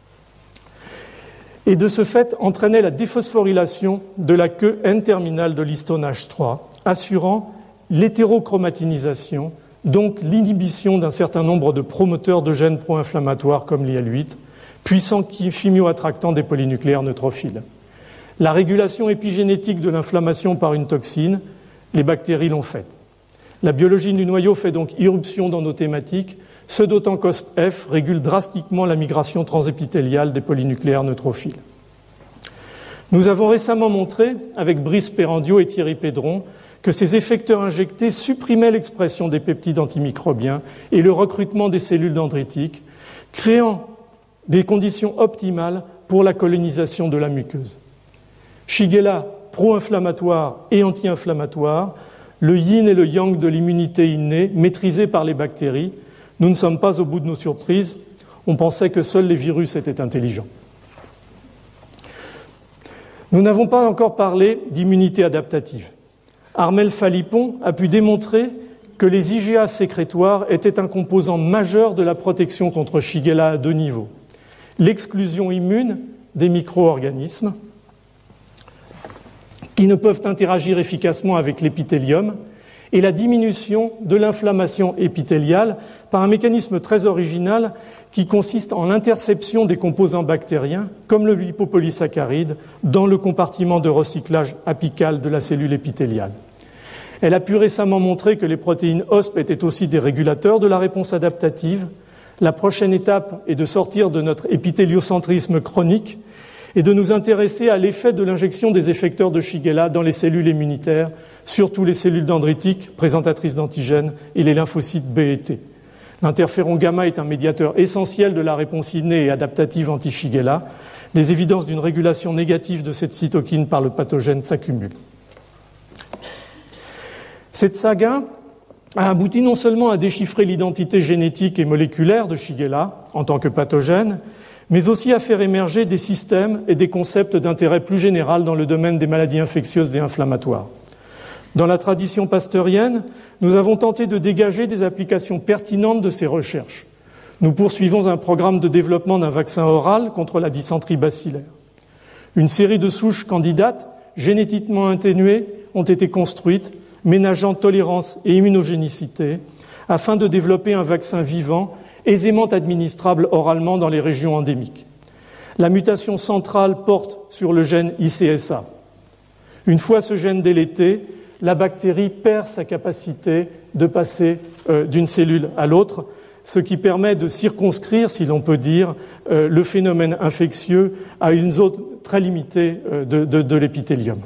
et de ce fait entraînait la déphosphorylation de la queue N-terminale de l'histone H trois, assurant l'hétérochромatinisation, donc l'inhibition d'un certain nombre de promoteurs de gènes pro-inflammatoires comme l'I L huit, puissants chimioattractants des polynucléaires neutrophiles. La régulation épigénétique de l'inflammation par une toxine, les bactéries l'ont faite. La biologie du noyau fait donc irruption dans nos thématiques, ce d'autant qu'O S P F régule drastiquement la migration transépithéliale des polynucléaires neutrophiles. Nous avons récemment montré, avec Brice Perrandio et Thierry Pédron, que ces effecteurs injectés supprimaient l'expression des peptides antimicrobiens et le recrutement des cellules dendritiques, créant des conditions optimales pour la colonisation de la muqueuse. Shigella, pro-inflammatoire et anti-inflammatoire, le yin et le yang de l'immunité innée, maîtrisés par les bactéries. Nous ne sommes pas au bout de nos surprises. On pensait que seuls les virus étaient intelligents. Nous n'avons pas encore parlé d'immunité adaptative. Armel Falipon a pu démontrer que les I G A sécrétoires étaient un composant majeur de la protection contre Shigella à deux niveaux. L'exclusion immune des micro-organismes qui ne peuvent interagir efficacement avec l'épithélium et la diminution de l'inflammation épithéliale par un mécanisme très original qui consiste en l'interception des composants bactériens, comme le lipopolysaccharide, dans le compartiment de recyclage apical de la cellule épithéliale. Elle a pu récemment montrer que les protéines O S P étaient aussi des régulateurs de la réponse adaptative. La prochaine étape est de sortir de notre épithéliocentrisme chronique et de nous intéresser à l'effet de l'injection des effecteurs de Shigella dans les cellules immunitaires, surtout les cellules dendritiques présentatrices d'antigènes et les lymphocytes B et T. L'interféron gamma est un médiateur essentiel de la réponse innée et adaptative anti-Shigella. Les évidences d'une régulation négative de cette cytokine par le pathogène s'accumulent. Cette saga a abouti non seulement à déchiffrer l'identité génétique et moléculaire de Shigella en tant que pathogène, mais aussi à faire émerger des systèmes et des concepts d'intérêt plus général dans le domaine des maladies infectieuses et inflammatoires. Dans la tradition pasteurienne, nous avons tenté de dégager des applications pertinentes de ces recherches. Nous poursuivons un programme de développement d'un vaccin oral contre la dysenterie bacillaire. Une série de souches candidates, génétiquement atténuées, ont été construites, ménageant tolérance et immunogénicité, afin de développer un vaccin vivant, aisément administrable oralement dans les régions endémiques. La mutation centrale porte sur le gène I C S A. Une fois ce gène délété, la bactérie perd sa capacité de passer euh, d'une cellule à l'autre, ce qui permet de circonscrire, si l'on peut dire, euh, le phénomène infectieux à une zone très limitée euh, de, de, de l'épithélium.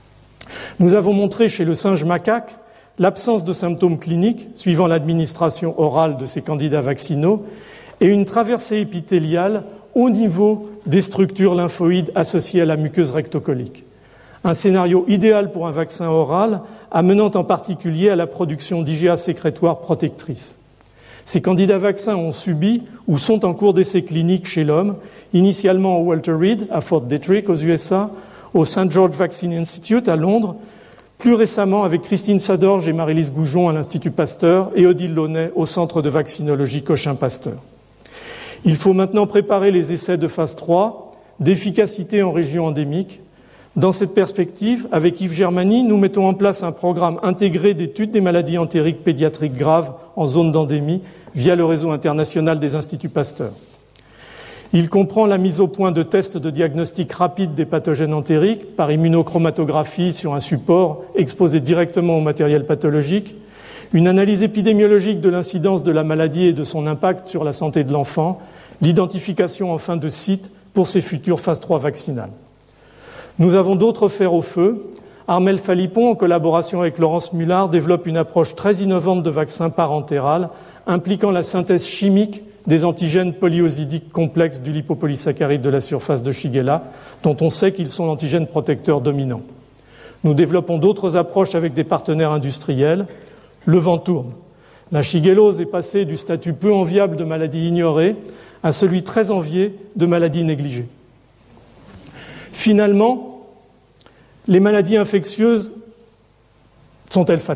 Nous avons montré chez le singe macaque l'absence de symptômes cliniques suivant l'administration orale de ces candidats vaccinaux et une traversée épithéliale au niveau des structures lymphoïdes associées à la muqueuse rectocolique. Un scénario idéal pour un vaccin oral, amenant en particulier à la production d'I G A sécrétoires protectrices. Ces candidats vaccins ont subi ou sont en cours d'essais cliniques chez l'homme, initialement au Walter Reed à Fort Detrick aux U S A, au Saint George Vaccine Institute à Londres, plus récemment avec Christine Sadorge et Marie-Lise Goujon à l'Institut Pasteur et Odile Launay au Centre de vaccinologie Cochin-Pasteur. Il faut maintenant préparer les essais de phase trois d'efficacité en région endémique. Dans cette perspective, avec Yves Germany, nous mettons en place un programme intégré d'études des maladies entériques pédiatriques graves en zone d'endémie via le réseau international des Instituts Pasteur. Il comprend la mise au point de tests de diagnostic rapide des pathogènes entériques par immunochromatographie sur un support exposé directement au matériel pathologique, une analyse épidémiologique de l'incidence de la maladie et de son impact sur la santé de l'enfant, l'identification enfin de sites pour ces futures phases trois vaccinales. Nous avons d'autres fers au feu. Armel Falipon, en collaboration avec Laurence Mullard, développe une approche très innovante de vaccin parentéral impliquant la synthèse chimique des antigènes polyosidiques complexes du lipopolysaccharide de la surface de Shigella, dont on sait qu'ils sont l'antigène protecteur dominant. Nous développons d'autres approches avec des partenaires industriels. Le vent tourne. La shigellose est passée du statut peu enviable de maladie ignorée à celui très envié de maladie négligée. Finalement, les maladies infectieuses sont-elles fatales ?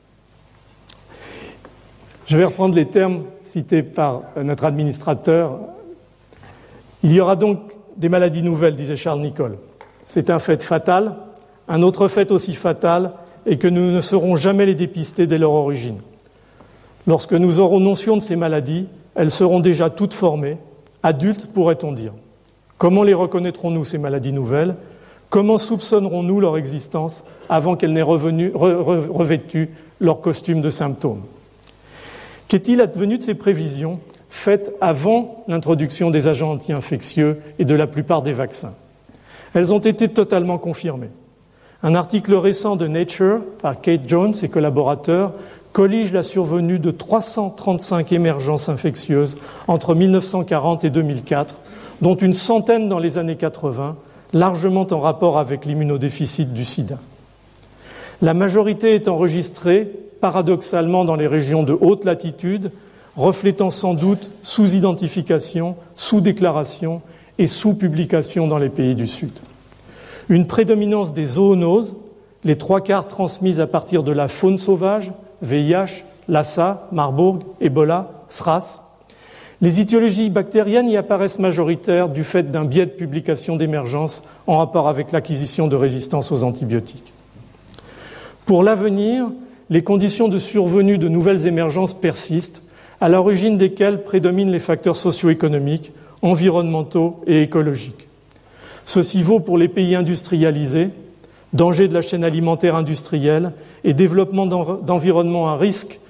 Je vais reprendre les termes cités par notre administrateur. Il y aura donc des maladies nouvelles, disait Charles Nicholl. C'est un fait fatal. Un autre fait aussi fatal est que nous ne saurons jamais les dépister dès leur origine. Lorsque nous aurons notion de ces maladies, elles seront déjà toutes formées, adultes pourrait-on dire. Comment les reconnaîtrons-nous, ces maladies nouvelles ? Comment soupçonnerons-nous leur existence avant qu'elles n'aient revenu, re, re, revêtu leur costume de symptômes ? Qu'est-il advenu de ces prévisions faites avant l'introduction des agents anti-infectieux et de la plupart des vaccins ? Elles ont été totalement confirmées. Un article récent de Nature par Kate Jones et collaborateurs collige la survenue de trois cent trente-cinq émergences infectieuses entre mille neuf cent quarante et deux mille quatre, dont une centaine dans les années quatre-vingts, largement en rapport avec l'immunodéficit du sida. La majorité est enregistrée, paradoxalement, dans les régions de haute latitude, reflétant sans doute sous-identification, sous-déclaration et sous-publication dans les pays du Sud. Une prédominance des zoonoses, les trois quarts transmises à partir de la faune sauvage, V I H, Lassa, Marburg, Ebola, SRAS. Les étiologies bactériennes y apparaissent majoritaires du fait d'un biais de publication d'émergence en rapport avec l'acquisition de résistance aux antibiotiques. Pour l'avenir, les conditions de survenue de nouvelles émergences persistent, à l'origine desquelles prédominent les facteurs socio-économiques, environnementaux et écologiques. Ceci vaut pour les pays industrialisés, danger de la chaîne alimentaire industrielle et développement d'environnements à risque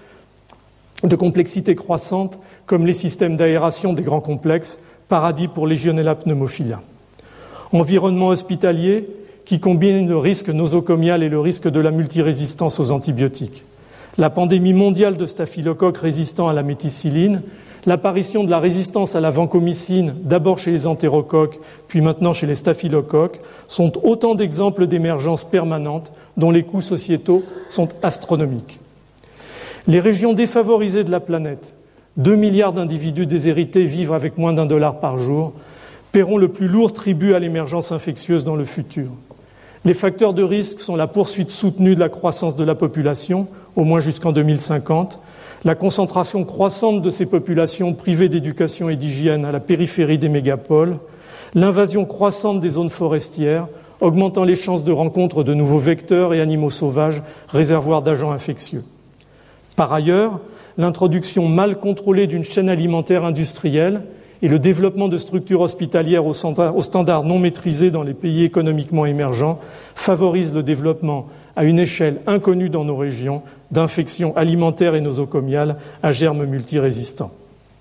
de complexité croissante comme les systèmes d'aération des grands complexes, paradis pour Legionella pneumophilia. Environnement hospitalier qui combine le risque nosocomial et le risque de la multirésistance aux antibiotiques. La pandémie mondiale de staphylocoques résistant à la méticilline, l'apparition de la résistance à la vancomycine, d'abord chez les entérocoques, puis maintenant chez les staphylocoques, sont autant d'exemples d'émergence permanente dont les coûts sociétaux sont astronomiques. Les régions défavorisées de la planète, deux milliards d'individus déshérités vivent avec moins d'un dollar par jour, paieront le plus lourd tribut à l'émergence infectieuse dans le futur. Les facteurs de risque sont la poursuite soutenue de la croissance de la population, au moins jusqu'en deux mille cinquante, la concentration croissante de ces populations privées d'éducation et d'hygiène à la périphérie des mégapoles, l'invasion croissante des zones forestières, augmentant les chances de rencontre de nouveaux vecteurs et animaux sauvages, réservoirs d'agents infectieux. Par ailleurs, l'introduction mal contrôlée d'une chaîne alimentaire industrielle et le développement de structures hospitalières aux standards non maîtrisés dans les pays économiquement émergents favorisent le développement à une échelle inconnue dans nos régions d'infections alimentaires et nosocomiales à germes multirésistants.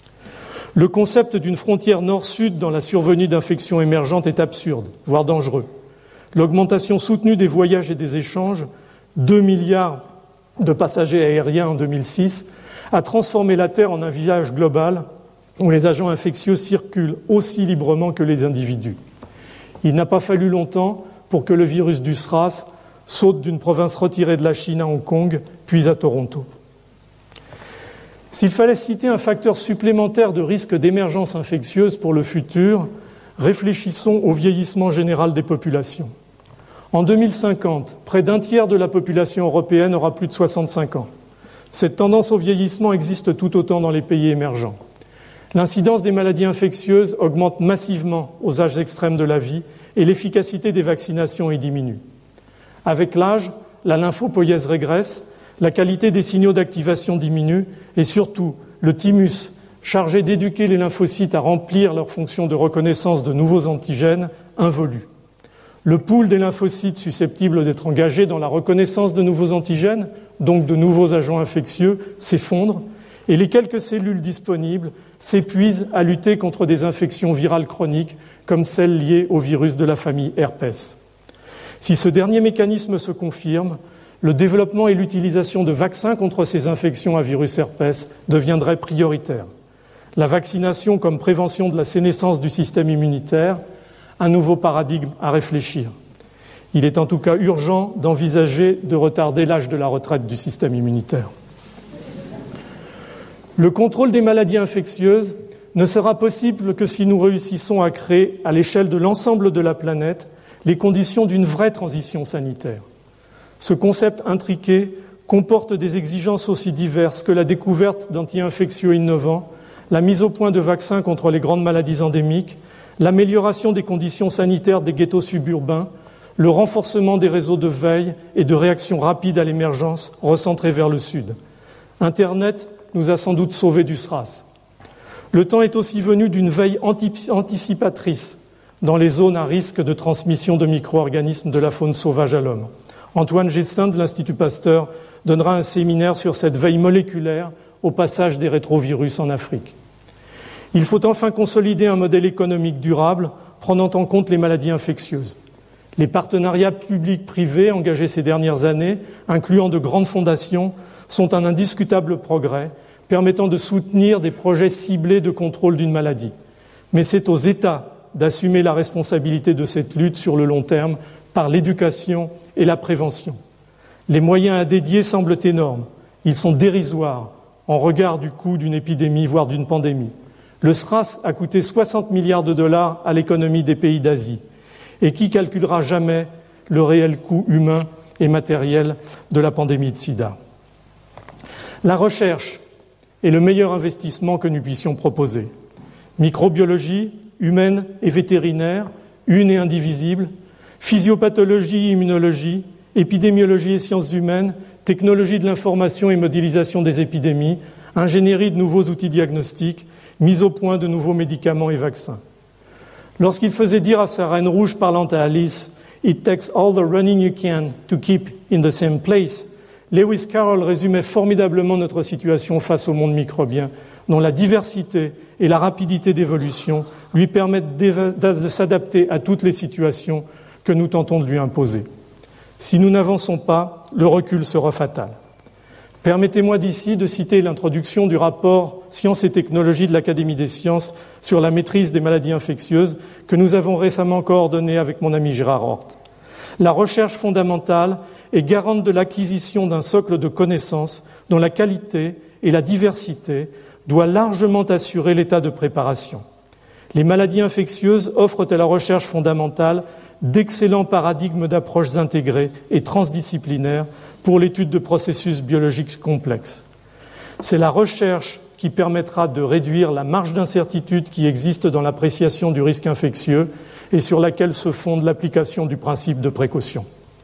Le concept d'une frontière nord-sud dans la survenue d'infections émergentes est absurde, voire dangereux. L'augmentation soutenue des voyages et des échanges, deux milliards de passagers aériens en deux mille six, a transformé la Terre en un village global où les agents infectieux circulent aussi librement que les individus. Il n'a pas fallu longtemps pour que le virus du SRAS saute d'une province retirée de la Chine à Hong Kong, puis à Toronto. S'il fallait citer un facteur supplémentaire de risque d'émergence infectieuse pour le futur, réfléchissons au vieillissement général des populations. En deux mille cinquante, près d'un tiers de la population européenne aura plus de soixante-cinq ans. Cette tendance au vieillissement existe tout autant dans les pays émergents. L'incidence des maladies infectieuses augmente massivement aux âges extrêmes de la vie et l'efficacité des vaccinations y diminue. Avec l'âge, la lymphopoïèse régresse, la qualité des signaux d'activation diminue et surtout, le thymus, chargé d'éduquer les lymphocytes à remplir leur fonction de reconnaissance de nouveaux antigènes, involue. Le pool des lymphocytes susceptibles d'être engagés dans la reconnaissance de nouveaux antigènes, donc de nouveaux agents infectieux, s'effondre et les quelques cellules disponibles s'épuisent à lutter contre des infections virales chroniques comme celles liées au virus de la famille herpès. Si ce dernier mécanisme se confirme, le développement et l'utilisation de vaccins contre ces infections à virus herpès deviendraient prioritaires. La vaccination comme prévention de la sénescence du système immunitaire, un nouveau paradigme à réfléchir. Il est en tout cas urgent d'envisager de retarder l'âge de la retraite du système immunitaire. Le contrôle des maladies infectieuses ne sera possible que si nous réussissons à créer, à l'échelle de l'ensemble de la planète, les conditions d'une vraie transition sanitaire. Ce concept intriqué comporte des exigences aussi diverses que la découverte d'anti-infectieux innovants, la mise au point de vaccins contre les grandes maladies endémiques, l'amélioration des conditions sanitaires des ghettos suburbains, le renforcement des réseaux de veille et de réaction rapide à l'émergence recentrés vers le sud. Internet nous a sans doute sauvés du SRAS. Le temps est aussi venu d'une veille anticipatrice dans les zones à risque de transmission de micro-organismes de la faune sauvage à l'homme. Antoine Gessin de l'Institut Pasteur donnera un séminaire sur cette veille moléculaire au passage des rétrovirus en Afrique. Il faut enfin consolider un modèle économique durable prenant en compte les maladies infectieuses. Les partenariats publics-privés engagés ces dernières années, incluant de grandes fondations, sont un indiscutable progrès permettant de soutenir des projets ciblés de contrôle d'une maladie. Mais c'est aux États d'assumer la responsabilité de cette lutte sur le long terme par l'éducation et la prévention. Les moyens à dédier semblent énormes. Ils sont dérisoires en regard du coût d'une épidémie, voire d'une pandémie. Le SRAS a coûté soixante milliards de dollars à l'économie des pays d'Asie. Et qui calculera jamais le réel coût humain et matériel de la pandémie de sida? La recherche est le meilleur investissement que nous puissions proposer. Microbiologie, humaine et vétérinaire, une et indivisible, physiopathologie, immunologie, épidémiologie et sciences humaines, technologie de l'information et modélisation des épidémies, ingénierie de nouveaux outils diagnostiques, mise au point de nouveaux médicaments et vaccins. Lorsqu'il faisait dire à sa reine rouge parlante à Alice « It takes all the running you can to keep in the same place », Lewis Carroll résumait formidablement notre situation face au monde microbien, dont la diversité et la rapidité d'évolution lui permettent de s'adapter à toutes les situations que nous tentons de lui imposer. Si nous n'avançons pas, le recul sera fatal. Permettez-moi d'ici de citer l'introduction du rapport Sciences et technologies de l'Académie des sciences sur la maîtrise des maladies infectieuses que nous avons récemment coordonné avec mon ami Gérard Hort. La recherche fondamentale est garante de l'acquisition d'un socle de connaissances dont la qualité et la diversité doivent largement assurer l'état de préparation. Les maladies infectieuses offrent à la recherche fondamentale d'excellents paradigmes d'approches intégrées et transdisciplinaires pour l'étude de processus biologiques complexes. C'est la recherche qui permettra de réduire la marge d'incertitude qui existe dans l'appréciation du risque infectieux et sur laquelle se fonde l'application du principe de précaution.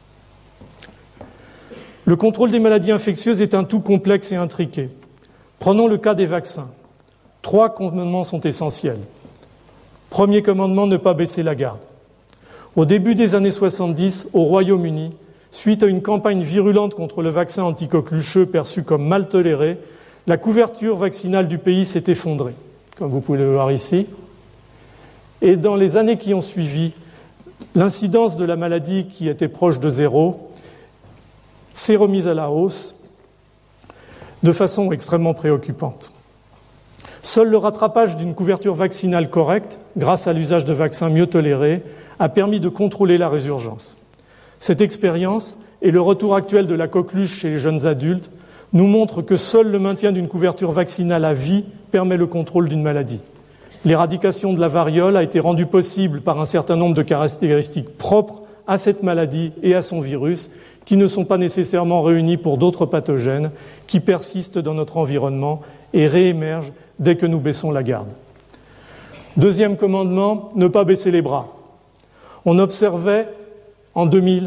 Le contrôle des maladies infectieuses est un tout complexe et intriqué. Prenons le cas des vaccins. Trois commandements sont essentiels. Premier commandement, ne pas baisser la garde. Au début des années soixante-dix, au Royaume-Uni, suite à une campagne virulente contre le vaccin anticoquelucheux perçu comme mal toléré, la couverture vaccinale du pays s'est effondrée, comme vous pouvez le voir ici. Et dans les années qui ont suivi, l'incidence de la maladie, qui était proche de zéro, s'est remise à la hausse de façon extrêmement préoccupante. Seul le rattrapage d'une couverture vaccinale correcte, grâce à l'usage de vaccins mieux tolérés, a permis de contrôler la résurgence. Cette expérience et le retour actuel de la coqueluche chez les jeunes adultes nous montrent que seul le maintien d'une couverture vaccinale à vie permet le contrôle d'une maladie. L'éradication de la variole a été rendue possible par un certain nombre de caractéristiques propres à cette maladie et à son virus, qui ne sont pas nécessairement réunies pour d'autres pathogènes qui persistent dans notre environnement et réémergent dès que nous baissons la garde. Deuxième commandement, ne pas baisser les bras. On observait en deux mille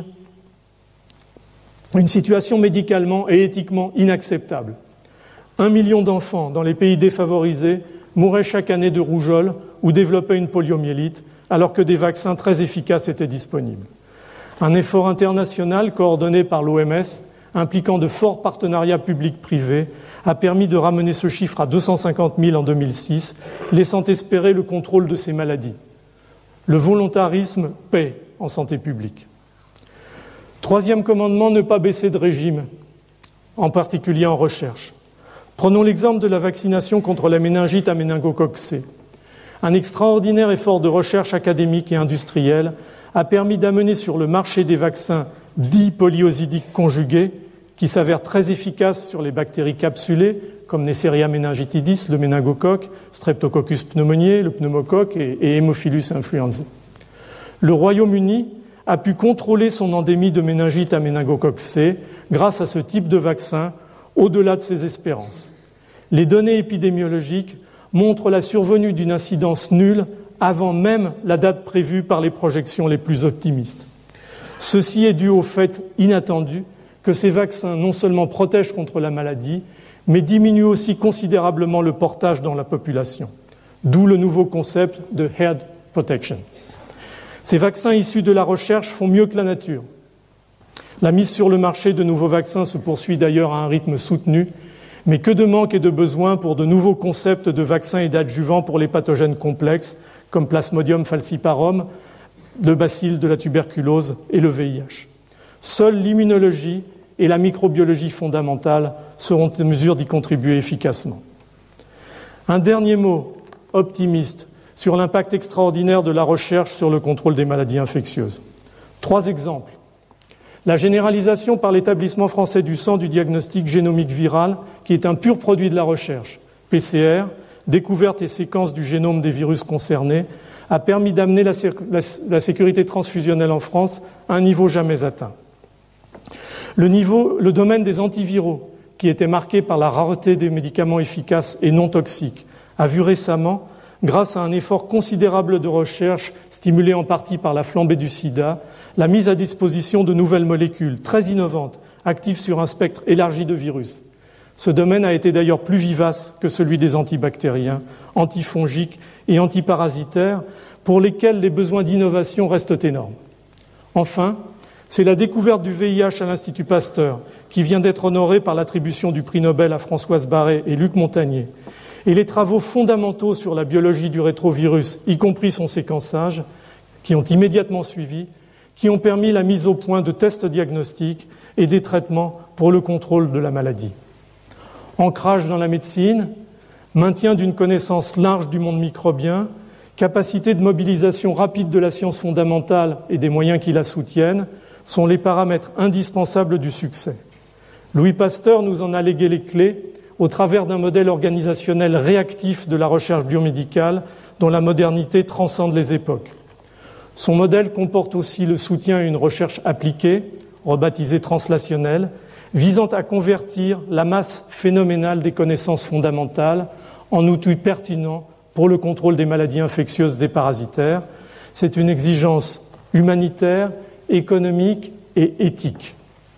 une situation médicalement et éthiquement inacceptable. Un million d'enfants dans les pays défavorisés mouraient chaque année de rougeole ou développaient une poliomyélite, alors que des vaccins très efficaces étaient disponibles. Un effort international coordonné par l'O M S, impliquant de forts partenariats publics-privés, a permis de ramener ce chiffre à deux cent cinquante mille en deux mille six, laissant espérer le contrôle de ces maladies. Le volontarisme paie en santé publique. Troisième commandement, ne pas baisser de régime, en particulier en recherche. Prenons l'exemple de la vaccination contre la méningite à méningocoque C. Un extraordinaire effort de recherche académique et industrielle a permis d'amener sur le marché des vaccins dits polyosidiques conjugués, qui s'avèrent très efficaces sur les bactéries capsulées, comme Neisseria meningitidis, le méningocoque, Streptococcus pneumoniae, le pneumocoque et, et Haemophilus influenzae. Le Royaume-Uni a pu contrôler son endémie de méningite à méningocoque C grâce à ce type de vaccin, au-delà de ses espérances. Les données épidémiologiques montrent la survenue d'une incidence nulle avant même la date prévue par les projections les plus optimistes. Ceci est dû au fait inattendu que ces vaccins non seulement protègent contre la maladie, mais diminuent aussi considérablement le portage dans la population, d'où le nouveau concept de herd protection. Ces vaccins issus de la recherche font mieux que la nature. La mise sur le marché de nouveaux vaccins se poursuit d'ailleurs à un rythme soutenu, mais que de manques et de besoins pour de nouveaux concepts de vaccins et d'adjuvants pour les pathogènes complexes, comme Plasmodium falciparum, le bacille de la tuberculose et le V I H. Seule l'immunologie et la microbiologie fondamentale seront en mesure d'y contribuer efficacement. Un dernier mot optimiste sur l'impact extraordinaire de la recherche sur le contrôle des maladies infectieuses. Trois exemples. La généralisation par l'Établissement français du sang du diagnostic génomique viral, qui est un pur produit de la recherche, P C R, découverte et séquence du génome des virus concernés, a permis d'amener la, la, la sécurité transfusionnelle en France à un niveau jamais atteint. Le, niveau, le domaine des antiviraux, qui était marqué par la rareté des médicaments efficaces et non toxiques, a vu récemment grâce à un effort considérable de recherche, stimulé en partie par la flambée du sida, la mise à disposition de nouvelles molécules très innovantes, actives sur un spectre élargi de virus. Ce domaine a été d'ailleurs plus vivace que celui des antibactériens, antifongiques et antiparasitaires, pour lesquels les besoins d'innovation restent énormes. Enfin, c'est la découverte du V I H à l'Institut Pasteur, qui vient d'être honorée par l'attribution du prix Nobel à Françoise Barré et Luc Montagnier, et les travaux fondamentaux sur la biologie du rétrovirus, y compris son séquençage, qui ont immédiatement suivi, qui ont permis la mise au point de tests diagnostiques et des traitements pour le contrôle de la maladie. Ancrage dans la médecine, maintien d'une connaissance large du monde microbien, capacité de mobilisation rapide de la science fondamentale et des moyens qui la soutiennent sont les paramètres indispensables du succès. Louis Pasteur nous en a légué les clés au travers d'un modèle organisationnel réactif de la recherche biomédicale dont la modernité transcende les époques. Son modèle comporte aussi le soutien à une recherche appliquée, rebaptisée translationnelle, visant à convertir la masse phénoménale des connaissances fondamentales en outils pertinents pour le contrôle des maladies infectieuses des parasitaires. C'est une exigence humanitaire, économique et éthique.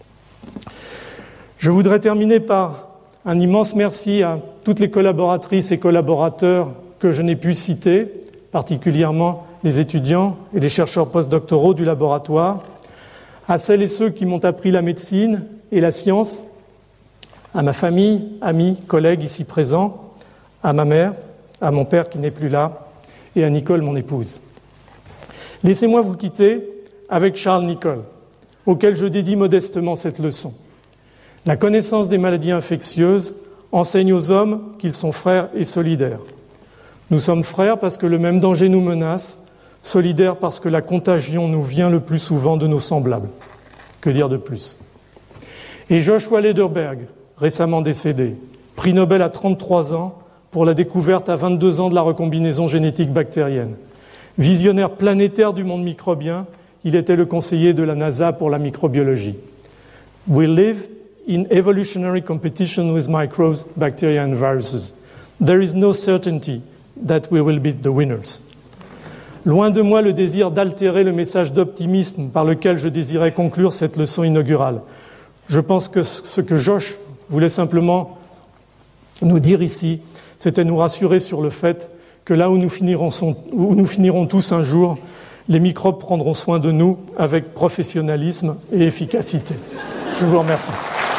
Je voudrais terminer par un immense merci à toutes les collaboratrices et collaborateurs que je n'ai pu citer, particulièrement les étudiants et les chercheurs postdoctoraux du laboratoire, à celles et ceux qui m'ont appris la médecine et la science, à ma famille, amis, collègues ici présents, à ma mère, à mon père qui n'est plus là, et à Nicole, mon épouse. Laissez-moi vous quitter avec Charles Nicholl, auquel je dédie modestement cette leçon. La connaissance des maladies infectieuses enseigne aux hommes qu'ils sont frères et solidaires. Nous sommes frères parce que le même danger nous menace, solidaires parce que la contagion nous vient le plus souvent de nos semblables. Que dire de plus ? Et Joshua Lederberg, récemment décédé, prix Nobel à trente-trois ans, pour la découverte à vingt-deux ans de la recombinaison génétique bactérienne. Visionnaire planétaire du monde microbien, il était le conseiller de la NASA pour la microbiologie. We live in evolutionary competition with microbes, bacteria and viruses. There is no certainty that we will beat the winners. Loin de moi le désir d'altérer le message d'optimisme par lequel je désirais conclure cette leçon inaugurale. Je pense que ce que Josh voulait simplement nous dire ici, c'était nous rassurer sur le fait que là où nous finirons, son, où nous finirons tous un jour, les microbes prendront soin de nous avec professionnalisme et efficacité. Je vous remercie.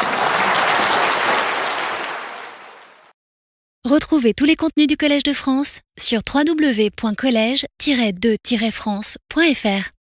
Retrouvez tous les contenus du Collège de France sur w w w point collège tiret de tiret france point f r.